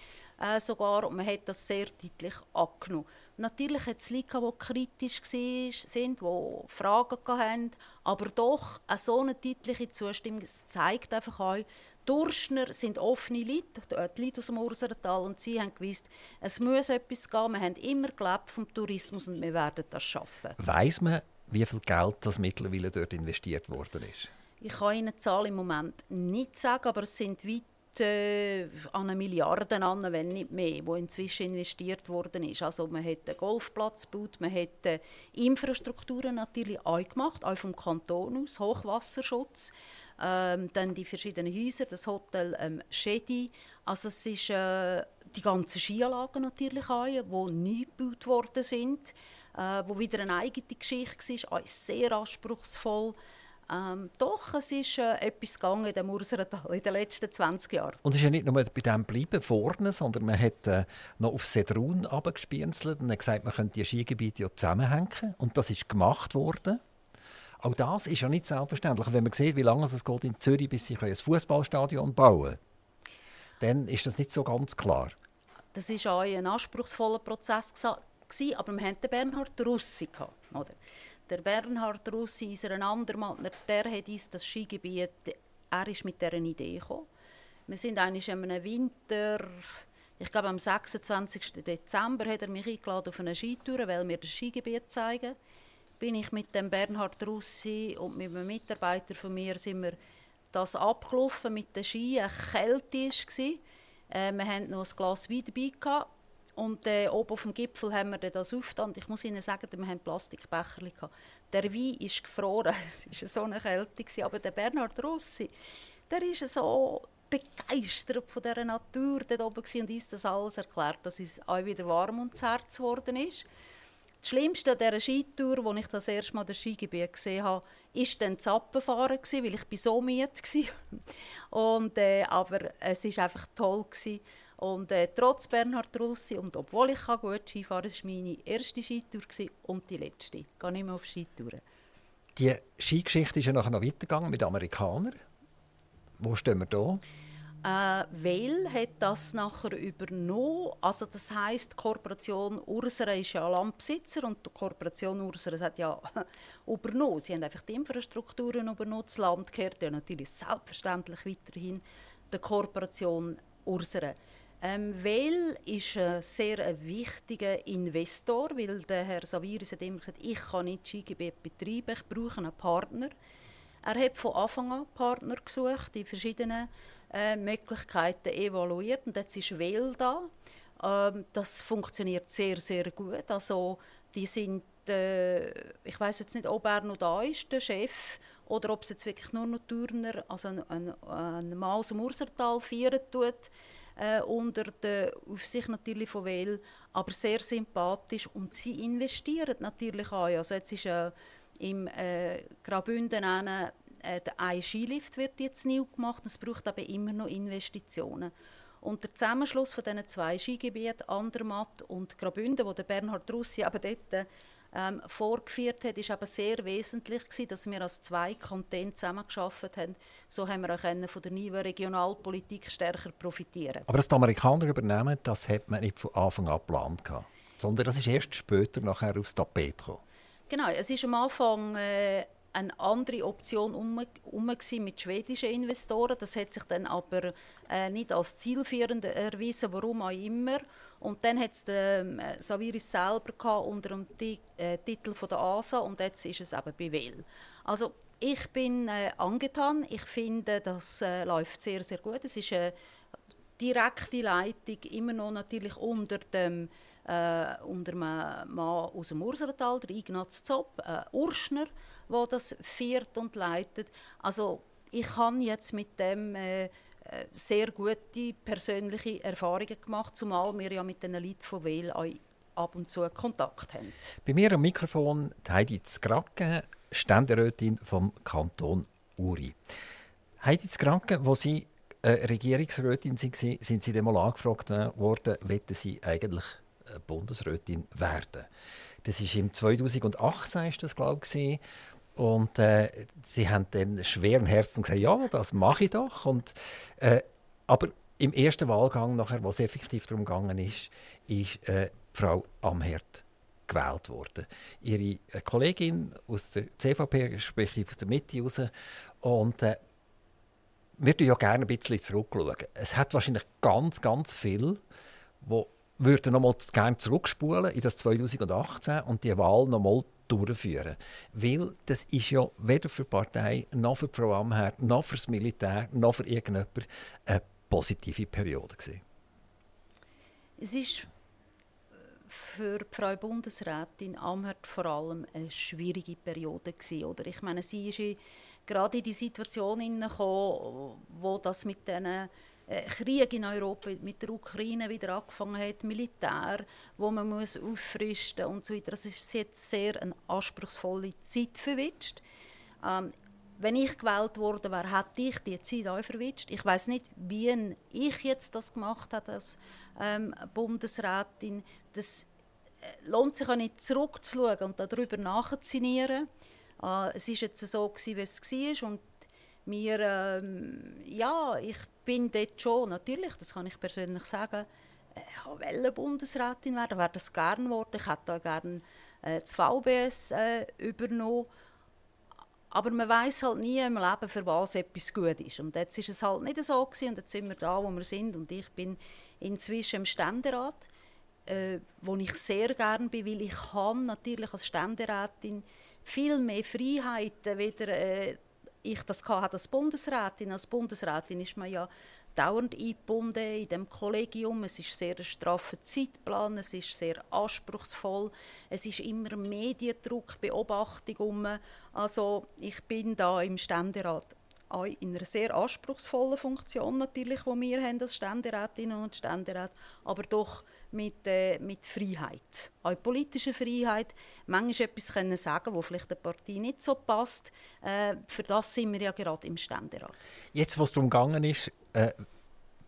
sogar. Und man hat das sehr deutlich angenommen. Natürlich hat es Leute, die kritisch waren, die Fragen hatten. Aber doch, eine so eine deutliche Zustimmung zeigt einfach auch, Durschner sind offene Leute, die Leute aus dem Urserental, und sie haben gewusst, es muss etwas gehen. Wir haben immer gelebt vom Tourismus und wir werden das schaffen. Weiss man, wie viel Geld das mittlerweile dort investiert worden ist? Ich kann Ihnen die Zahl im Moment nicht sagen, aber es sind weit an 1 Milliarde an, wenn nicht mehr, wo inzwischen investiert worden ist. Also man hat einen Golfplatz gebaut, man hat Infrastrukturen natürlich auch gemacht, auch vom Kanton aus, Hochwasserschutz. Dann die verschiedenen Häuser, das Hotel Schedi. Also es ist die ganzen Skianlagen natürlich auch, die neu gebaut worden sind, wo wieder eine eigene Geschichte war, auch sehr anspruchsvoll. Doch, es ist etwas gegangen in dem Urserental in den letzten 20 Jahren. Und es ist ja nicht nur bei dem geblieben, vorne, sondern man hat noch auf Sedrun runtergespienzelt und hat gesagt, man könnte die Skigebiete ja zusammenhängen. Und das ist gemacht worden. Auch das ist ja nicht selbstverständlich. Wenn man sieht, wie lange es geht in Zürich, bis sie ein Fußballstadion bauen können, dann ist das nicht so ganz klar. Das war auch ein anspruchsvoller Prozess, aber wir hatten den Bernhard Russi. Oder? Der Bernhard Russi, unser Andermattner, der hat uns das Skigebiet, er ist mit dieser Idee gekommen. Wir sind eigentlich in einem Winter, ich glaube am 26. Dezember, hat er mich eingeladen auf eine Skitour, weil wir das Skigebiet zeigen. Bin ich mit dem Bernhard Russi und mit einem Mitarbeiter von mir sind wir das abgelaufen mit den Ski. Eine Kälte war. Wir hatten noch ein Glas Wein dabei gehabt. Und oben auf dem Gipfel haben wir das aufgetan. Ich muss Ihnen sagen, wir hatten Plastikbecher gehabt. Der Wein ist gefroren. Es war so eine Kälte. Aber der Bernhard Russi, der ist so begeistert von dieser Natur dort oben und uns das alles erklärt, dass es auch wieder warm ums Herz geworden ist. Das Schlimmste an dieser Skitour, als ich das erste Mal das Skigebiet gesehen habe, war dann das Abfahren, weil ich so müde war. Aber es war einfach toll. Und trotz Bernhard Russi und obwohl ich gut Skifahren kann, war es meine erste Skitour und die letzte. Ich gehe nicht mehr auf Skitouren. Die Skigeschichte ist ja nachher noch weitergegangen mit Amerikanern. Wo stehen wir da? Weil hat das nachher übernommen. Also das heisst, die Kooperation Ursere ist ja Landbesitzer und die Kooperation Ursere hat ja übernommen. Sie haben einfach die Infrastrukturen übernommen. Das Land gehört ja natürlich selbstverständlich weiterhin der Kooperation Ursere. Weil ist ein sehr wichtiger Investor, weil der Herr Saviris hat immer gesagt, ich kann nicht Skigebiet betreiben, ich brauche einen Partner. Er hat von Anfang an Partner gesucht, die verschiedenen Möglichkeiten evaluiert und jetzt ist Well da. Das funktioniert sehr, sehr gut. Also die sind, ich weiß jetzt nicht, ob er noch da ist, der Chef, oder ob es jetzt wirklich nur noch Turner, also ein Mann aus dem Ursertal feiern tut, unter der Aufsicht natürlich von Well, aber sehr sympathisch und sie investieren natürlich auch. Also jetzt ist im Graubünden ein Skilift wird jetzt neu gemacht, es braucht aber immer noch Investitionen. Und der Zusammenschluss von diesen zwei Skigebieten, Andermatt und Graubünden, wo der Bernhard Russi aber dort vorgeführt hat, ist aber sehr wesentlich gewesen, dass wir als zwei Kantone zusammengearbeitet haben. So haben wir auch von der neuen Regionalpolitik stärker profitieren. Aber dass die Amerikaner übernehmen, das hat man nicht von Anfang an geplant, sondern das ist erst später nachher aufs Tapet gekommen. Genau, es ist am Anfang eine andere Option mit schwedischen Investoren. Das hat sich dann aber nicht als zielführend erwiesen, warum auch immer. Und dann hat es Saviris selber unter dem Titel von der ASA und jetzt ist es eben bei Well. Also ich bin angetan. Ich finde, das läuft sehr, sehr gut. Es ist eine direkte Leitung, immer noch natürlich unter einem Mann aus dem Ursertal, der Ignaz Zopp, Urschner, der das führt und leitet. Also ich habe jetzt mit dem sehr gute persönliche Erfahrungen gemacht, zumal wir ja mit den Leuten von Well ab und zu Kontakt haben. Bei mir am Mikrofon Heidi Zgracke, Ständerätin vom Kanton Uri. Heidi Zgracke, wo Sie Regierungsrätin waren, sind Sie dann mal angefragt worden, wollten Sie eigentlich Bundesrätin werden. Das war im 2018, ist das, glaube ich. Und sie haben dann schweren Herzens gesagt, ja, das mache ich doch. Und, aber im ersten Wahlgang, nachher, wo es effektiv darum gegangen ist Frau Amherd gewählt worden. Ihre Kollegin aus der CVP, respektive aus der Mitte raus. Und wir schauen ja gerne ein bisschen zurückschauen. Es hat wahrscheinlich ganz, ganz viel, die würden noch mal gerne zurückspulen in das 2018 und die Wahl noch mal durchführen. Weil das ist ja weder für die Partei, noch für Frau Amherd, noch für das Militär, noch für irgendjemanden eine positive Periode gewesen. Es ist für die Frau Bundesrätin Amherd vor allem eine schwierige Periode gewesen, oder? Ich meine, sie ist gerade in die Situation hineingekommen, wo das mit diesen Krieg in Europa mit der Ukraine wieder angefangen hat, Militär, wo man muss auffristen und so weiter. Das ist jetzt sehr eine anspruchsvolle Zeit verwitscht. Wenn ich gewählt worden wäre, hätte ich die Zeit auch verwitscht. Ich weiß nicht, wie ich jetzt das gemacht habe als Bundesrätin. Das lohnt sich auch nicht zurückzuschauen und darüber nachzusinnieren. Es war jetzt so, wie es war und mir, ich bin dort schon, natürlich, das kann ich persönlich sagen, ich wollte Bundesrätin werden, wäre das gerne geworden. Ich hätte auch gerne das VBS übernommen. Aber man weiss halt nie im Leben, für was etwas gut ist. Und jetzt war es halt nicht so gewesen, und jetzt sind wir da, wo wir sind. Und ich bin inzwischen im Ständerat, wo ich sehr gerne bin, weil ich habe natürlich als Ständerätin viel mehr Freiheiten, weder ich das hatte als Bundesrätin. Als Bundesrätin ist man ja dauernd eingebunden in dem Kollegium. Es ist sehr ein straffer Zeitplan, es ist sehr anspruchsvoll, es ist immer Mediendruck, Beobachtung. Also ich bin da im Ständerat auch in einer sehr anspruchsvollen Funktion natürlich, die wir haben als Ständerätinnen und Ständerat, aber doch mit Freiheit, auch politischer Freiheit, manchmal etwas können sagen, wo vielleicht der Partei nicht so passt. Für das sind wir ja gerade im Ständerat. Jetzt, wo es darum gegangen ist,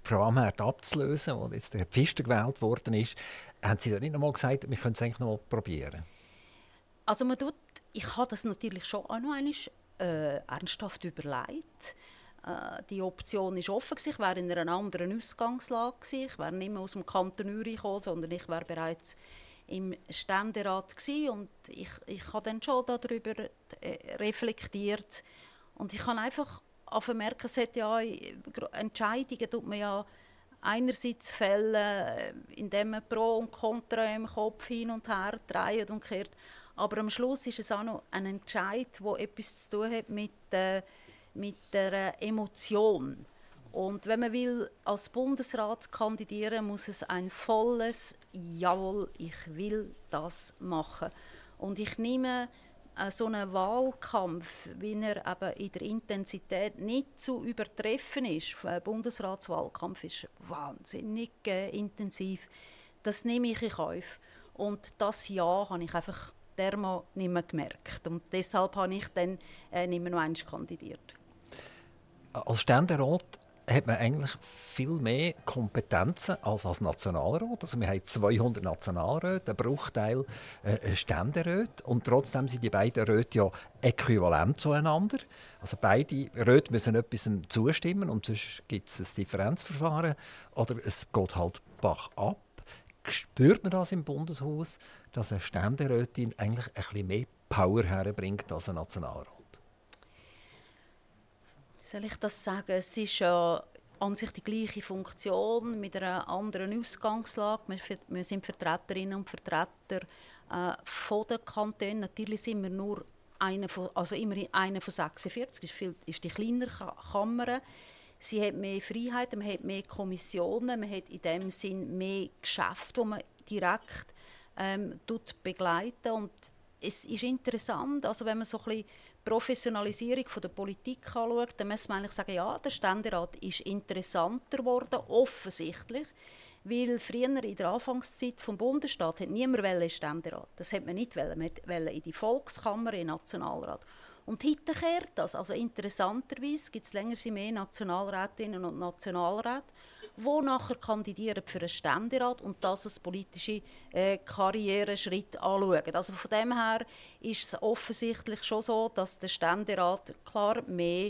Frau Amherd abzulösen, wo jetzt der Herr Pfister gewählt worden ist, haben Sie da nicht noch mal gesagt, wir können es eigentlich noch mal probieren? Also ich habe das natürlich schon auch noch einmal ernsthaft überlegt. Die Option war offen. Ich wäre in einer anderen Ausgangslage gewesen. Ich wäre nicht mehr aus dem Kanton Uri gekommen, sondern ich wäre bereits im Ständerat gewesen. Und ich habe dann schon darüber reflektiert. Und ich habe einfach merken, es hat ja Entscheidungen tut man ja einerseits fällen, indem man Pro und Contra im Kopf hin und her dreht und kehrt. Aber am Schluss ist es auch noch ein Entscheid, der etwas zu tun hat mit der Emotion. Und wenn man will als Bundesrat kandidieren, muss es ein volles «Jawohl, ich will das machen». Und ich nehme so einen Wahlkampf, wie er eben in der Intensität nicht zu übertreffen ist. Ein Bundesratswahlkampf ist wahnsinnig intensiv. Das nehme ich in Kauf. Und das Jahr habe ich einfach dermal nicht mehr gemerkt. Und deshalb habe ich dann nicht mehr noch einmal kandidiert. Als Ständerat hat man eigentlich viel mehr Kompetenzen als Nationalrat. Also wir haben 200 Nationalräte, ein Bruchteil Ständeräte. Und trotzdem sind die beiden Räte ja äquivalent zueinander. Also beide Räte müssen etwas zustimmen und sonst gibt es ein Differenzverfahren. Oder es geht halt Bach ab. Spürt man das im Bundeshaus, dass eine Ständerätin eigentlich ein bisschen mehr Power herbringt als ein Nationalrat? Wie soll ich das sagen? Es ist ja an sich die gleiche Funktion mit einer anderen Ausgangslage. Wir sind Vertreterinnen und Vertreter von den Kantonen. Natürlich sind wir nur einer von 46. Ist die kleinere Kammer. Sie hat mehr Freiheit, man hat mehr Kommissionen, man hat in dem Sinn mehr Geschäfte, die man direkt begleiten. Und es ist interessant, also wenn man so ein bisschen Professionalisierung von der Politik anschaut, dann muss man eigentlich sagen, ja, der Ständerat ist interessanter geworden, offensichtlich, weil früher in der Anfangszeit des Bundesstaats hat niemand Ständerat. Das hat man nicht wollen. Man wollte in die Volkskammer, in den Nationalrat. Und heute kehrt das. Also interessanterweise gibt es länger mehr Nationalrätinnen und Nationalräte, die nachher kandidieren für einen Ständerat und das als politische Karriereschritt anschauen. Also von dem her ist es offensichtlich schon so, dass der Ständerat klar mehr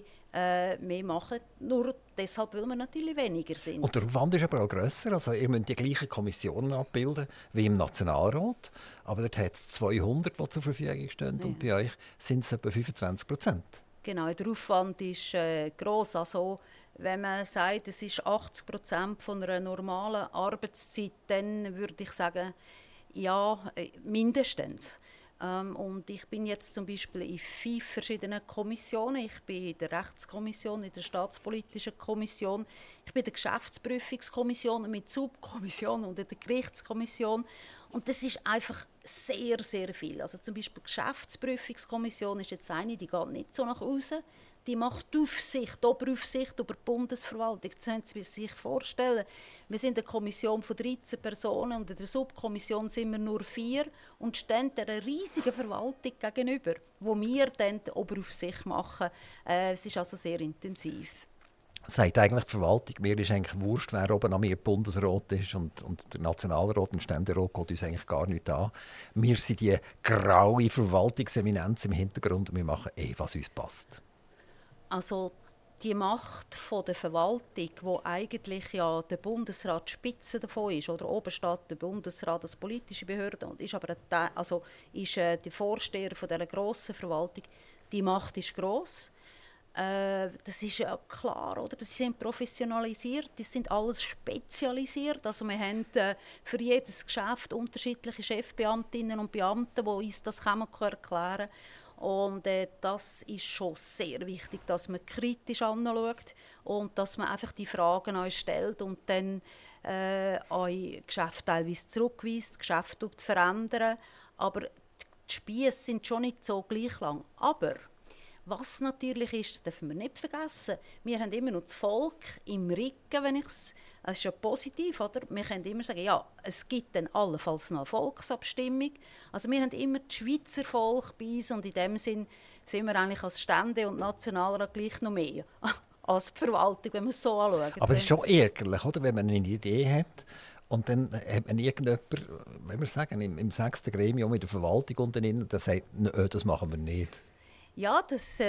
machen. Nur deshalb, weil wir natürlich weniger sind. Und der Aufwand ist aber auch grösser. Also ihr müsst die gleichen Kommissionen abbilden wie im Nationalrat. Aber dort hat es 200, die zur Verfügung stehen. Ja. Und bei euch sind es etwa 25%. Genau, der Aufwand ist gross. Also, wenn man sagt, es ist 80% von einer normalen Arbeitszeit, dann würde ich sagen, ja, mindestens. Und ich bin jetzt zum Beispiel in 5 verschiedenen Kommissionen. Ich bin in der Rechtskommission, in der Staatspolitischen Kommission, ich bin in der Geschäftsprüfungskommission mit Subkommission und in der Gerichtskommission. Und das ist einfach sehr, sehr viel. Also zum Beispiel die Geschäftsprüfungskommission ist jetzt eine, die geht nicht so nach außen. Die macht Aufsicht, Oberaufsicht über die Bundesverwaltung. Das können Sie sich vorstellen. Wir sind eine Kommission von 13 Personen und in der Subkommission sind wir nur 4 und stehen einer riesigen Verwaltung gegenüber, wo wir dann die Oberaufsicht machen. Es ist also sehr intensiv. Sagt eigentlich die Verwaltung, mir ist eigentlich wurscht, wer oben an mir Bundesrat ist und der Nationalrat und Ständerat geht uns eigentlich gar nicht an. Wir sind die graue Verwaltungseminenz im Hintergrund und wir machen was uns passt. Also die Macht von der Verwaltung, wo eigentlich ja der Bundesrat die Spitze davon ist, oder oben steht der Bundesrat als politische Behörde und ist aber der Vorsteher von dieser grossen Verwaltung, die Macht ist gross. Das ist ja klar, oder? Das sind professionalisiert, die sind alles spezialisiert. Also wir haben für jedes Geschäft unterschiedliche Chefbeamtinnen und Beamte, die uns das erklären können. Und das ist schon sehr wichtig, dass man kritisch anschaut und dass man einfach die Fragen euch stellt und dann euch Geschäfte teilweise zurückweist, Geschäfte verändern. Aber die Spiesse sind schon nicht so gleich lang. Aber was natürlich ist, das dürfen wir nicht vergessen, wir haben immer noch das Volk im Rücken, das ist ja positiv, oder? Wir können immer sagen, ja, es gibt dann allenfalls noch eine Volksabstimmung. Also wir haben immer das Schweizer Volk bei uns und in dem Sinn sind wir eigentlich als Stände- und Nationalrat gleich noch mehr. als die Verwaltung, wenn man es so anschaut. Aber es ist schon ärgerlich, oder? Wenn man eine Idee hat und dann hat man irgendjemand, wenn wir sagen, im 6. Gremium mit der Verwaltung unten drin, der sagt, das machen wir nicht. Ja, das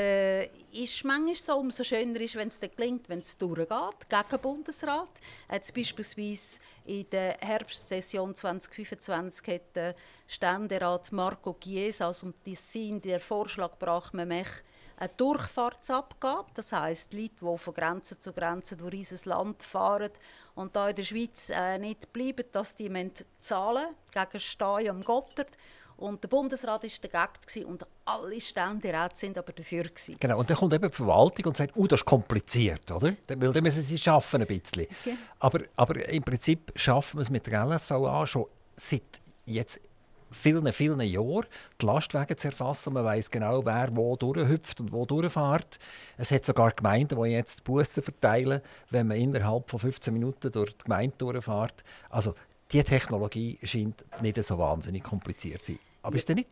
ist manchmal so. Umso schöner ist, wenn es dann gelingt, wenn es durchgeht, gegen den Bundesrat. Jetzt beispielsweise in der Herbstsession 2025 hat der Ständerat Marco Chiesa aus dem Tessin den Vorschlag gebracht, man mache eine Durchfahrtsabgabe. Das heisst, Leute, die von Grenze zu Grenze durch unser Land fahren und hier in der Schweiz nicht bleiben, dass die zahlen gegen Steuern am Gotthard. Und der Bundesrat war dagegen und alle Ständeräte waren aber dafür. Genau, und dann kommt eben die Verwaltung und sagt, das ist kompliziert, oder? Dann müssen sie arbeiten ein bisschen. Okay. Aber im Prinzip schaffen wir es mit der LSVA schon seit jetzt vielen, vielen Jahren, die Lastwagen zu erfassen. Man weiss genau, wer wo durchhüpft und wo durchfährt. Es hat sogar Gemeinden, die jetzt Bussen verteilen, wenn man innerhalb von 15 Minuten durch die Gemeinde durchfährt. Also, die Technologie scheint nicht so wahnsinnig kompliziert zu sein. Aber ist das nicht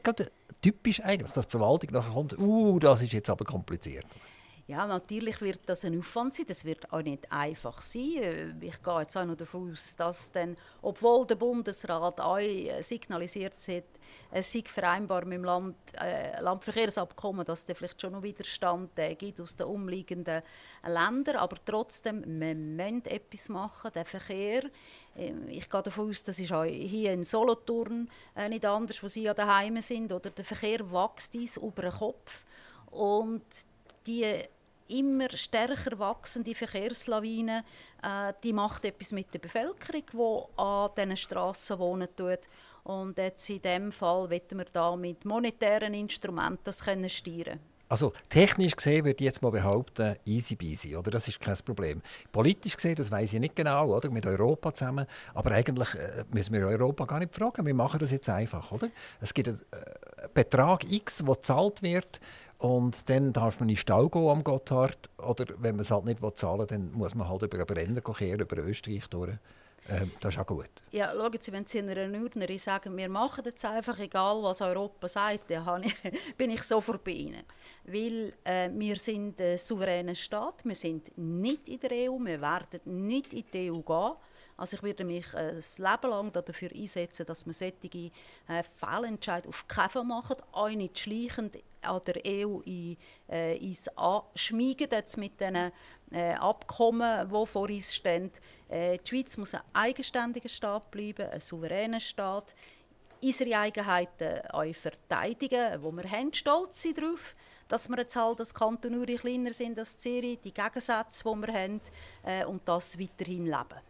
typisch eigentlich, dass die Verwaltung nachher kommt, das ist jetzt aber kompliziert? Ja, natürlich wird das ein Aufwand sein. Das wird auch nicht einfach sein. Ich gehe jetzt auch noch davon aus, dass dann, obwohl der Bundesrat auch signalisiert hat, es sei vereinbar mit dem Landverkehrsabkommen, dass es vielleicht schon noch Widerstand gibt aus den umliegenden Ländern. Aber trotzdem, wir müssen etwas machen. Der Verkehr, ich gehe davon aus, das ist auch hier in Solothurn nicht anders, wo Sie ja daheim sind. Oder der Verkehr wächst uns über den Kopf. Und die immer stärker wachsende Verkehrslawine, die macht etwas mit der Bevölkerung, die an diesen Strassen wohnen tut. Und jetzt in diesem Fall wollen wir da mit monetären Instrumenten das steuern. Also technisch gesehen würde ich jetzt mal behaupten, easy peasy, oder? Das ist kein Problem. Politisch gesehen, das weiss ich nicht genau, oder? Mit Europa zusammen. Aber eigentlich müssen wir Europa gar nicht fragen. Wir machen das jetzt einfach, oder? Es gibt einen Betrag X, der gezahlt wird. Und dann darf man in den Stau gehen am Gotthard. Oder wenn man es halt nicht zahlen will, dann muss man halt über einen Brenner kehren, über Österreich durch. Das ist auch gut. Ja, schauen Sie, wenn Sie einer Urnerin sagen, wir machen jetzt einfach, egal was Europa sagt, dann bin ich sofort bei Ihnen. Weil wir sind ein souveräner Staat, wir sind nicht in der EU, wir werden nicht in die EU gehen. Also ich werde mich ein Leben lang dafür einsetzen, dass wir solche Fehlentscheide auf keinen Fall machen, auch nicht schleichend an der EU ins Anschmiegen, jetzt mit den Abkommen, die vor uns stehen. Die Schweiz muss ein eigenständiger Staat bleiben, ein souveräner Staat. Unsere Eigenheiten auch verteidigen, die wir haben, stolz sind darauf, dass wir jetzt halt als Kanton Uri kleiner sind als Zürich, die Gegensätze, die wir haben, und das weiterhin leben.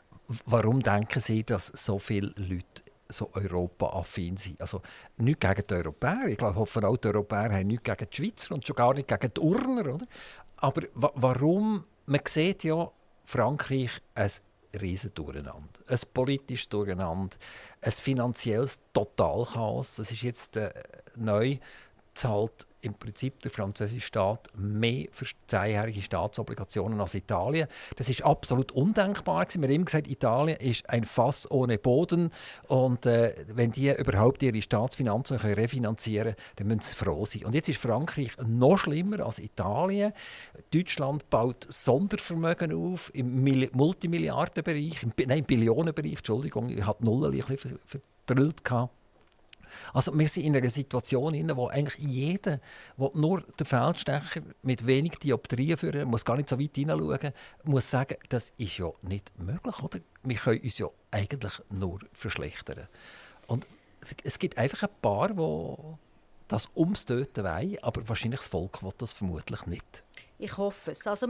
Warum denken Sie, dass so viele Leute so Europa-affin sind? Also nicht gegen die Europäer. Ich glaube, hoffen auch die Europäer haben nichts gegen die Schweizer und schon gar nicht gegen die Urner. Oder? Aber warum? Man sieht ja Frankreich ein riesen Durcheinander. Ein politisches Durcheinander, ein finanzielles Totalchaos. Das ist jetzt neu. Zahlt im Prinzip der französische Staat mehr für 10-jährige Staatsobligationen als Italien. Das ist absolut undenkbar. Wir haben immer gesagt, Italien ist ein Fass ohne Boden. Und wenn die überhaupt ihre Staatsfinanzen refinanzieren können, dann müssen sie froh sein. Und jetzt ist Frankreich noch schlimmer als Italien. Deutschland baut Sondervermögen auf im Multimilliardenbereich, im Billionenbereich. Entschuldigung, ich hatte null ein bisschen verdrüllt. Also wir sind in einer Situation, wo eigentlich jeder, der nur den Feldstecher mit wenig Dioptrien führen muss, gar nicht so weit hineinschauen, muss sagen, das ist ja nicht möglich. Oder? Wir können uns ja eigentlich nur verschlechtern. Und es gibt einfach ein paar, die das ums Töten wollen, aber wahrscheinlich das Volk will das vermutlich nicht. Ich hoffe es. Also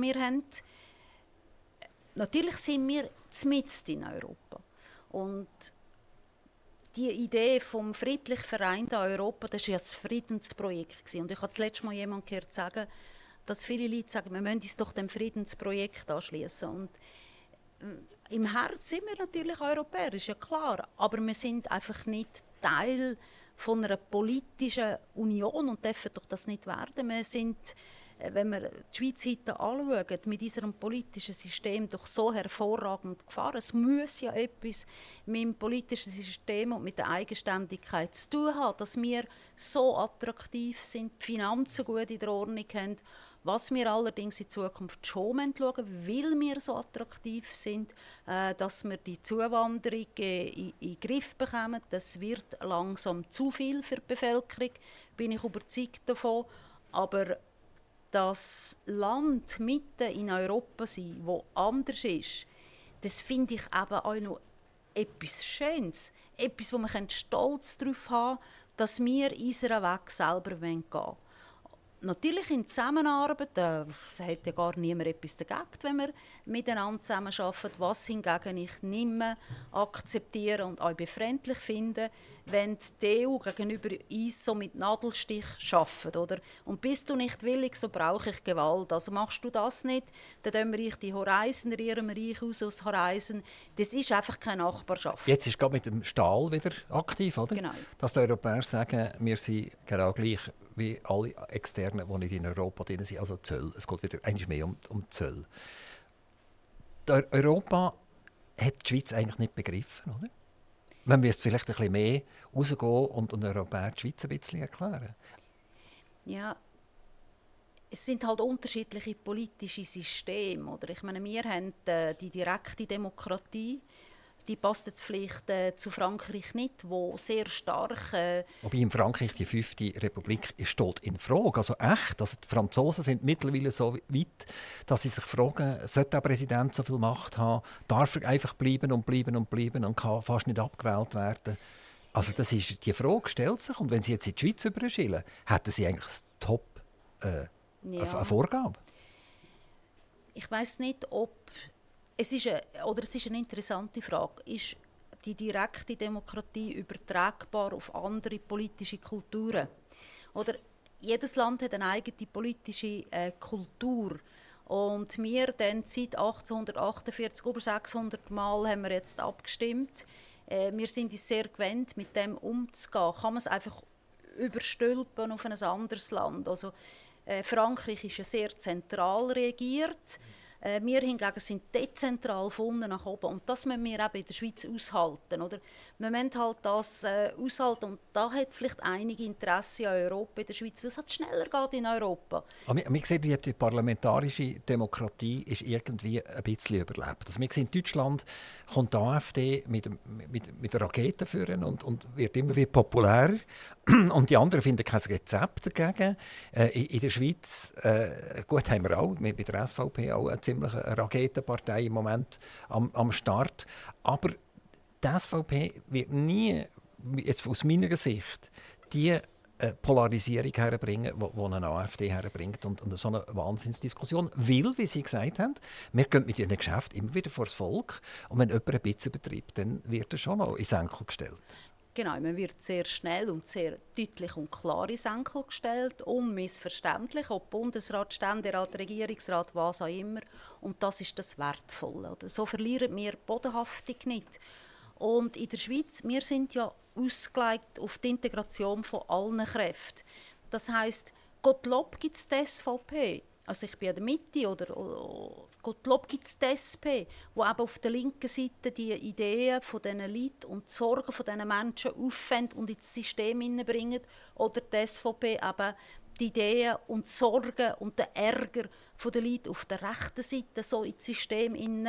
natürlich sind wir mitten in Europa. Und die Idee vom friedlich vereinten Europa, das war ja ein Friedensprojekt. Und ich habe das letzte Mal jemanden gehört sagen, dass viele Leute sagen, wir müssen uns doch dem Friedensprojekt anschließen. Und im Herzen sind wir natürlich Europäer, ist ja klar. Aber wir sind einfach nicht Teil von einer politischen Union und dürfen doch das nicht werden. Wir sind wenn wir die Schweiz heute anschauen, mit unserem politischen System doch so hervorragend gefahren. Es muss ja etwas mit dem politischen System und mit der Eigenständigkeit zu tun haben, dass wir so attraktiv sind, die Finanzen gut in der Ordnung haben. Was wir allerdings in Zukunft schon schauen müssen, weil wir so attraktiv sind, dass wir die Zuwanderung in den Griff bekommen. Das wird langsam zu viel für die Bevölkerung, bin ich überzeugt davon. Aber das Land mitten in Europa sein, wo anders ist, das finde ich eben auch noch etwas Schönes. Etwas, wo wir stolz darauf haben können, dass wir unseren Weg selber gehen wollen. Natürlich in Zusammenarbeit, es hat ja gar niemand etwas dagegen, wenn wir miteinander zusammenarbeiten. Was hingegen ich nicht mehr akzeptiere und auch befremdlich finde, wenn die EU gegenüber uns so mit Nadelstich arbeitet. Oder? Und bist du nicht willig, so brauche ich Gewalt. Also machst du das nicht, dann rühren wir die Horizon, rieren wir Reich aus Horizon. Das ist einfach keine Nachbarschaft. Jetzt ist gerade mit dem Stahl wieder aktiv, oder? Genau. Dass die Europäer sagen, wir sind genau gleich wie alle Externen, die nicht in Europa drin sind, also Zöll. Es geht wieder eigentlich mehr um Zöll. Europa hat die Schweiz eigentlich nicht begriffen, oder? Man müsste vielleicht ein bisschen mehr rausgehen und den Europäern die Schweiz ein bisschen erklären. Ja, es sind halt unterschiedliche politische Systeme. Oder? Ich meine, wir haben die direkte Demokratie. Die passt jetzt vielleicht zu Frankreich nicht, wo sehr stark... Wobei in Frankreich die 5. Republik steht in Frage. Also echt, also die Franzosen sind mittlerweile so weit, dass sie sich fragen, sollte der Präsident so viel Macht haben, darf er einfach bleiben und kann fast nicht abgewählt werden. Also das ist, die Frage stellt sich. Und wenn sie jetzt in die Schweiz überschillen, hätten sie eigentlich eine Vorgabe. Ich weiss nicht, ob... Es ist eine interessante Frage. Ist die direkte Demokratie übertragbar auf andere politische Kulturen? Oder jedes Land hat eine eigene politische Kultur. Und wir dann seit 1848, über 600 Mal haben wir jetzt abgestimmt. Wir sind uns sehr gewöhnt, mit dem umzugehen. Kann man es einfach überstülpen auf ein anderes Land? Also, Frankreich ist ja sehr zentral regiert. Wir hingegen sind dezentral von unten nach oben. Und das müssen wir eben in der Schweiz aushalten. Oder? Wir müssen halt das aushalten. Und da hat vielleicht einige Interesse an Europa in der Schweiz, weil es halt schneller geht in Europa. Aber wir sehen, die parlamentarische Demokratie ist irgendwie ein bisschen überlebt. Also wir sehen, in Deutschland kommt die AfD mit der Rakete führen und wird immer wieder populärer. Und die anderen finden kein Rezept dagegen. In der Schweiz gut, haben wir auch bei der SVP auch eine ziemliche Raketenpartei im Moment am Start. Aber die SVP wird nie, jetzt aus meiner Sicht, die Polarisierung herbringen, die eine AfD herbringt und so eine Wahnsinnsdiskussion. Weil, wie Sie gesagt haben, wir gehen mit ihrem Geschäft immer wieder vor das Volk und wenn jemand ein bisschen übertreibt, dann wird er schon noch ins Enkel gestellt. Genau, man wird sehr schnell und sehr deutlich und klar ins Enkel gestellt, unmissverständlich, ob Bundesrat, Ständerat, Regierungsrat, was auch immer. Und das ist das Wertvolle. Oder? So verlieren wir die Bodenhaftung nicht. Und in der Schweiz, wir sind ja ausgelegt auf die Integration von allen Kräften. Das heisst, Gottlob gibt es die SVP. Also ich bin in der Mitte, oder Gottlob gibt es die SP, wo eben auf der linken Seite die Ideen von diesen Leuten und die Sorgen von diesen Menschen auffängt und ins System hineinbringt. Oder die SVP eben die Ideen und die Sorgen und den Ärger von den Leuten auf der rechten Seite so ins System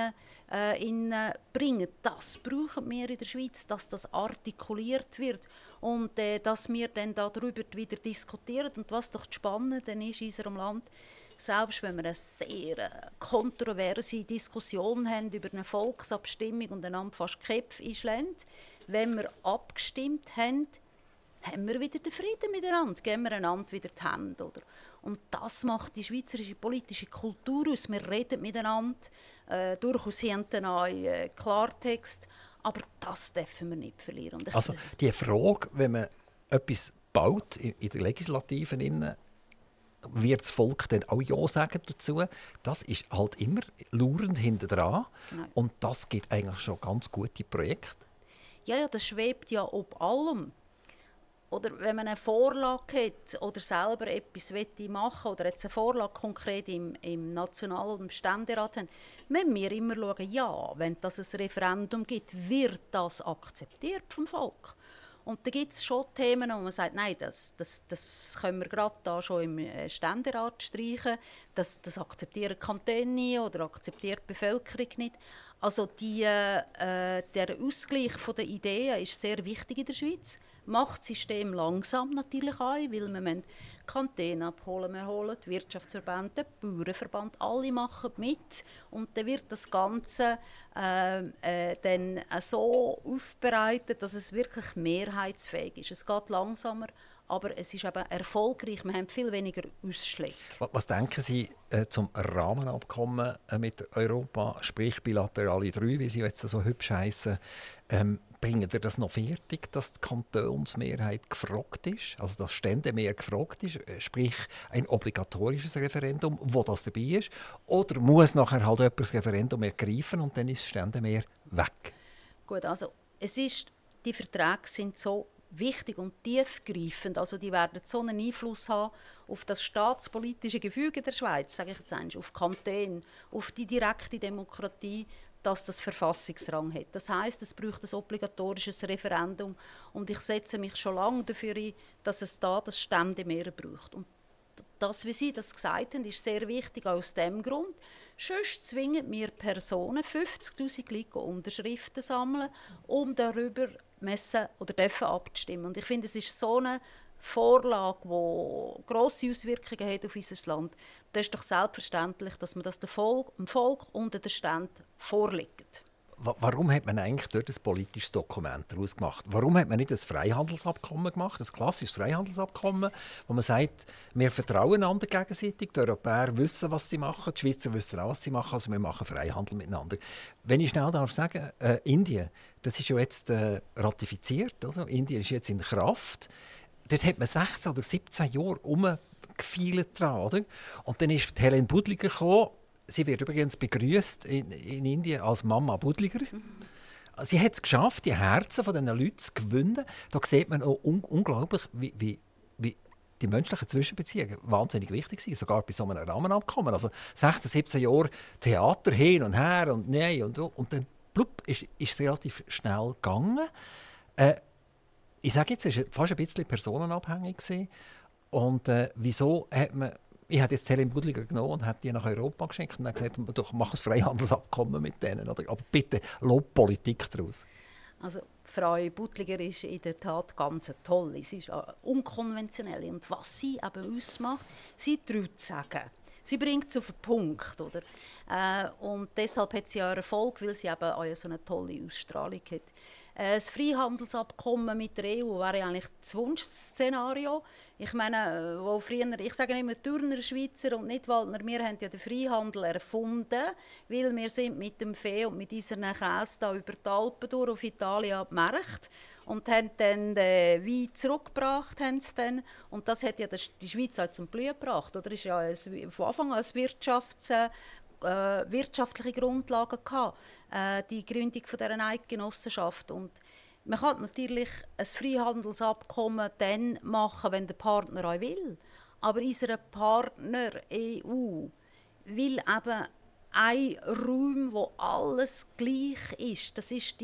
bringen. Das brauchen wir in der Schweiz, dass das artikuliert wird und dass wir dann darüber wieder diskutieren. Und was doch spannend ist in unserem Land, selbst wenn wir eine sehr kontroverse Diskussion haben über eine Volksabstimmung und einander fast die Köpfe einschlagen, wenn wir abgestimmt haben, haben wir wieder den Frieden miteinander, geben wir einander wieder die Hände. Oder? Und das macht die schweizerische politische Kultur aus. Wir reden miteinander, durchaus hinten an Klartext, aber das dürfen wir nicht verlieren. Und also die Frage, wenn man etwas baut in der Legislative, wird das Volk dann auch Ja sagen dazu? Das ist halt immer laurend hinten dran. Genau. Und das gibt eigentlich schon ganz gute Projekte. Ja, das schwebt ja ob allem. oder wenn man eine Vorlage hat oder selber etwas machen will, oder jetzt eine Vorlage konkret im National- und im Ständerat haben, müssen wir immer schauen, ja, wenn das ein Referendum gibt, wird das akzeptiert vom Volk. Und da gibt es schon Themen, wo man sagt, nein, das können wir gerade da schon im Ständerat streichen, das akzeptieren Kantone oder akzeptiert die Bevölkerung nicht. Also der Ausgleich der Ideen ist sehr wichtig in der Schweiz. Macht das System langsam natürlich ein, weil wir Kantone abholen, wir holen die Wirtschaftsverbände, den Bauernverband, alle machen mit und dann wird das Ganze dann so aufbereitet, dass es wirklich mehrheitsfähig ist. Es geht langsamer, aber es ist eben erfolgreich. Wir haben viel weniger Ausschläge. Was denken Sie zum Rahmenabkommen mit Europa, sprich bilaterale 3, wie sie jetzt so hübsch heissen? Bringen ihr das noch fertig, dass die Kantonsmehrheit gefragt ist, also dass Ständemehr gefragt ist, sprich ein obligatorisches Referendum, wo das dabei ist? Oder muss nachher halt jemand das Referendum ergreifen und dann ist das Ständemehr weg? Gut, also die Verträge sind so wichtig und tiefgreifend, also die werden so einen Einfluss haben auf das staatspolitische Gefüge der Schweiz, sage ich jetzt einmal, auf Kantone, auf die direkte Demokratie, dass das Verfassungsrang hat. Das heisst, es braucht ein obligatorisches Referendum und ich setze mich schon lange dafür ein, dass es da das Ständemehr braucht. Und das, wie Sie das gesagt haben, ist sehr wichtig aus dem Grund. Sonst zwingen wir Personen, 50'000 Leute, Unterschriften sammeln, um darüber messen oder dürfen abstimmen. Und ich finde, es ist so eine Vorlage, die grosse Auswirkungen hat auf unser Land. Da ist doch selbstverständlich, dass man das dem Volk und den Ständen vorlegt. Warum hat man eigentlich dort ein politisches Dokument daraus gemacht? Warum hat man nicht ein Freihandelsabkommen gemacht, ein klassisches Freihandelsabkommen, wo man sagt, wir vertrauen einander gegenseitig, die Europäer wissen, was sie machen, die Schweizer wissen auch, was sie machen, also wir machen Freihandel miteinander. Wenn ich schnell darf sagen, Indien, das ist ja jetzt ratifiziert, also Indien ist jetzt in Kraft. Dort hat man 16 oder 17 Jahre rumgefeilt dran, oder? Und dann ist Hélène Budliger gekommen. Sie wird übrigens begrüßt in Indien als Mama Budliger. Sie hat es geschafft, die Herzen von diesen Leuten zu gewinnen. Da sieht man auch unglaublich, wie die menschlichen Zwischenbeziehungen wahnsinnig wichtig sind, sogar bei so einem Rahmenabkommen. Also 16, 17 Jahre Theater hin und her und nein und so. Und dann blub, ist es relativ schnell gegangen. Ich sage jetzt, es war fast ein bisschen personenabhängig. Und wieso hat man... Ich habe jetzt Hélène Budliger genommen und habe die nach Europa geschickt und gesagt, doch, mach ein Freihandelsabkommen mit denen. Oder? Aber bitte, lob Politik daraus. Also, Frau Budliger ist in der Tat ganz toll. Sie ist unkonventionell. Und was sie eben ausmacht, sie traut zu sagen. Sie bringt es auf den Punkt. Oder? Und deshalb hat sie auch Erfolg, weil sie eben auch so eine tolle Ausstrahlung hat. Das Freihandelsabkommen mit der EU wäre eigentlich das Wunschszenario. Ich meine, wo früher, ich sage immer Thurner Schweizer und nicht Waldner, wir haben ja den Freihandel erfunden, weil wir sind mit dem Vieh und mit unseren Käse da über die Alpen durch auf Italien abgemerkt und haben dann den Wein zurückgebracht. Und das hat ja die Schweiz auch zum Blühen gebracht. Oder? Es war ja von Anfang an wirtschaftliche Grundlagen gehabt, die Gründung dieser Eidgenossenschaft. Und man kann natürlich ein Freihandelsabkommen dann machen, wenn der Partner auch will. Aber unser Partner EU will eben einen Raum, wo alles gleich ist. Das ist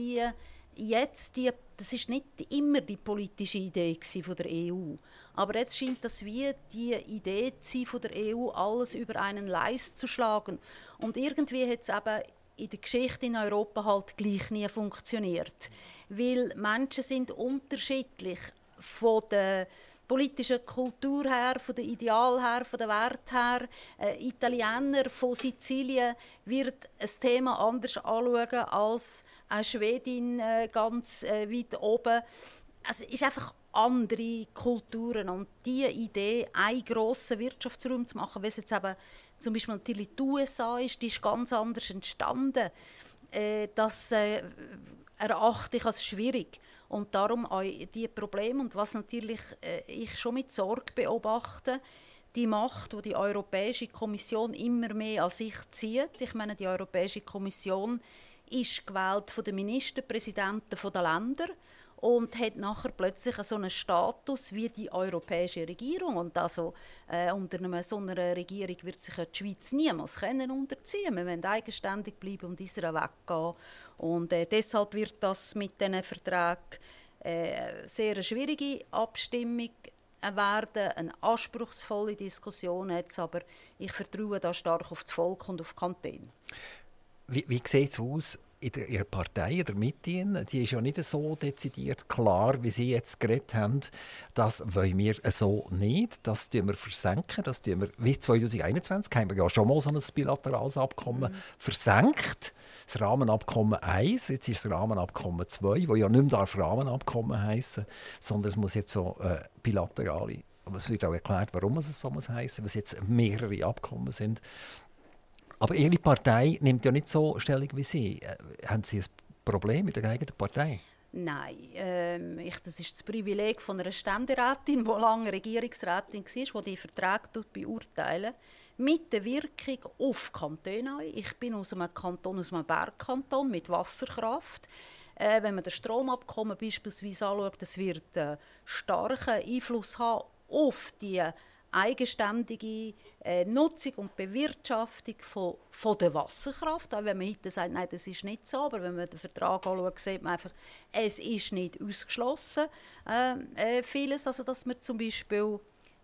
das ist nicht immer die politische Idee von der EU. Aber jetzt scheint das wie die Idee zu sein von der EU, alles über einen Leist zu schlagen. Und irgendwie hat es eben in der Geschichte in Europa halt gleich nie funktioniert. Weil Menschen sind unterschiedlich von der politischen Kultur her, von der Ideal her, von der Wert her. Italiener von Sizilien wird ein Thema anders anschauen als eine Schwedin ganz weit oben. Also, es ist einfach andere Kulturen und diese Idee, einen grossen Wirtschaftsraum zu machen, wie es jetzt eben zum Beispiel natürlich die USA ist, die ist ganz anders entstanden. Das erachte ich als schwierig. Und darum auch diese Probleme. Und was natürlich ich schon mit Sorge beobachte, die Macht, die die Europäische Kommission immer mehr an sich zieht. Ich meine, die Europäische Kommission ist gewählt von den Ministerpräsidenten der Länder. und hat nachher plötzlich so einen Status wie die europäische Regierung. Und also, unter so einer Regierung wird sich die Schweiz niemals unterziehen. Wir wollen eigenständig bleiben und dieser weggehen. Und deshalb wird das mit diesen Verträgen sehr eine schwierige Abstimmung werden, eine anspruchsvolle Diskussion jetzt, aber ich vertraue da stark auf das Volk und auf die Kantone. Wie sieht es aus in Ihrer Partei, in der Mitte? Die ist ja nicht so dezidiert klar, wie Sie jetzt geredet haben. Das wollen wir so nicht. Das tun wir versenken. Das tun wir, wie 2021 haben wir ja schon mal so ein bilaterales Abkommen versenkt. Das Rahmenabkommen 1, jetzt ist das Rahmenabkommen 2, das ja nicht mehr Rahmenabkommen heissen, sondern es muss jetzt so bilaterale. Aber es wird auch erklärt, warum es so heissen muss, weil es jetzt mehrere Abkommen sind. Aber Ihre Partei nimmt ja nicht so Stellung wie Sie. Haben Sie ein Problem mit der eigenen Partei? Nein, das ist das Privileg von einer Ständerätin, die lange Regierungsrätin war, die die Verträge beurteilen, mit der Wirkung auf Kantone. Ich bin aus einem Kanton, aus einem Bergkanton mit Wasserkraft. Wenn man das Stromabkommen beispielsweise anschaut, das wird starken Einfluss haben auf die eigenständige Nutzung und Bewirtschaftung von der Wasserkraft. Auch wenn man heute sagt, nein, das ist nicht so, aber wenn man den Vertrag anschaut, sieht man einfach, es ist nicht ausgeschlossen. Vieles, also dass man zum Beispiel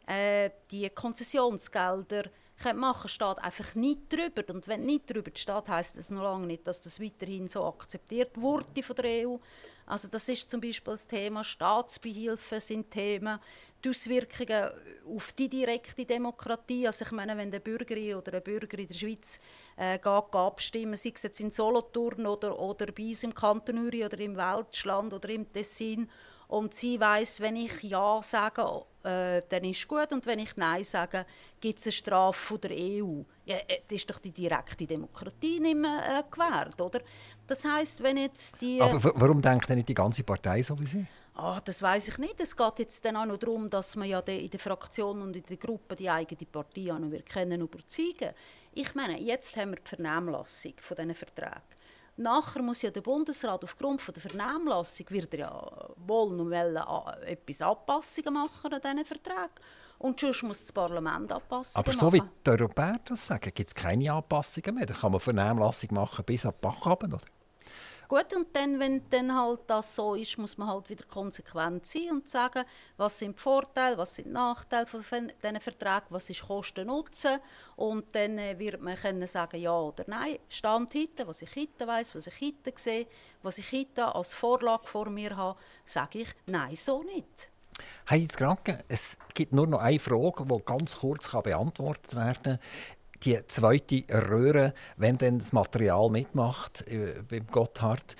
die Konzessionsgelder machen, steht einfach nicht drüber. Und wenn nicht drüber steht, heisst das noch lange nicht, dass das weiterhin so akzeptiert wurde von der EU. Also das ist zum Beispiel das Thema, Staatsbeihilfen sind Themen, die Auswirkungen auf die direkte Demokratie. Also ich meine, wenn eine Bürgerin oder ein Bürger in der Schweiz abstimmen, sei es jetzt in Solothurn oder bei uns im Kanton Uri oder im Welschland oder im Tessin, und sie weiss, wenn ich Ja sage, dann ist es gut, und wenn ich Nein sage, gibt es eine Strafe von der EU. Ja, das ist doch die direkte Demokratie nicht mehr gewährt, oder? Das heisst, wenn jetzt die... Aber warum denkt denn nicht die ganze Partei so wie Sie? Das weiss ich nicht. Es geht jetzt dann auch noch darum, dass man ja in der Fraktion und in der Gruppe die eigene Partei auch noch überzeugen. Ich meine, jetzt haben wir die Vernehmlassung von diesen Verträgen. Nachher muss ja der Bundesrat aufgrund von der Vernehmlassung wird er ja wollen und wollen etwas Anpassungen machen an diesen Verträgen. Und sonst muss das Parlament Anpassungen machen. Aber so wie die Europäer das sagen, gibt es keine Anpassungen mehr. Da kann man Vernehmlassung machen bis an die Bach runter, oder? Gut, und dann, wenn dann halt das so ist, muss man halt wieder konsequent sein und sagen, was sind die Vorteile, was sind die Nachteile von diesen Verträgen, was ist Kosten-Nutzen. Und dann wird man können sagen, ja oder nein. Stand heute, was ich heute weiss, was ich heute sehe, was ich heute als Vorlage vor mir habe, sage ich, nein, so nicht. Hey, jetzt gerade, es gibt nur noch eine Frage, die ganz kurz beantwortet werden kann. Die zweite Röhre, wenn dann das Material mitmacht beim Gotthard,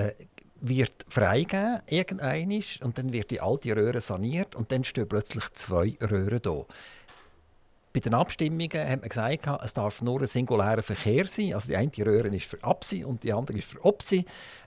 wird freigegeben irgendeinmal, und dann wird die alte Röhre saniert und dann stehen plötzlich 2 Röhren da. Bei den Abstimmungen hat man gesagt, es darf nur ein singulärer Verkehr sein. Also die eine Röhre ist für Absi und die andere ist für Obsi.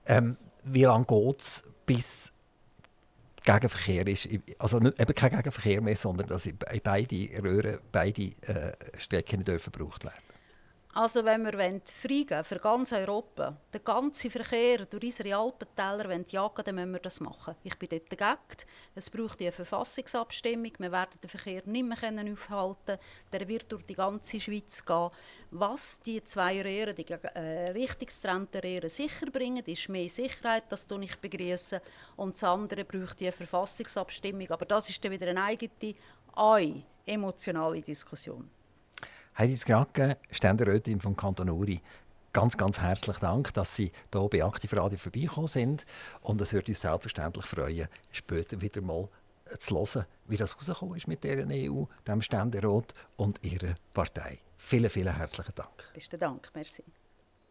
Wie lange geht es, bis Gegenverkehr ist? Also nicht, eben kein Gegenverkehr mehr, sondern dass beide Röhren, beide Strecken nicht gebraucht werden. Also wenn wir freigeben für ganz Europa, den ganzen Verkehr durch unsere Alpentäler jagen, dann müssen wir das machen. Ich bin dort dagegen. Es braucht eine Verfassungsabstimmung. Wir werden den Verkehr nicht mehr aufhalten. Der wird durch die ganze Schweiz gehen. Was die 2 Röhren, die richtungsgetrennten Röhren sicher bringen, ist mehr Sicherheit. Das begrüße ich. Und das andere braucht eine Verfassungsabstimmung. Aber das ist dann wieder eine eigene, emotionale Diskussion. Heidi Zgracke, Ständerätin vom Kanton Uri, ganz, ganz herzlichen Dank, dass Sie hier bei Aktivradio vorbeigekommen sind. Und es würde uns selbstverständlich freuen, später wieder mal zu hören, wie das rausgekommen ist mit der EU, dem Ständerat und Ihrer Partei. Vielen, vielen herzlichen Dank. Besten Dank, merci.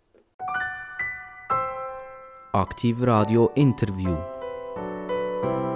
Aktivradio Interview.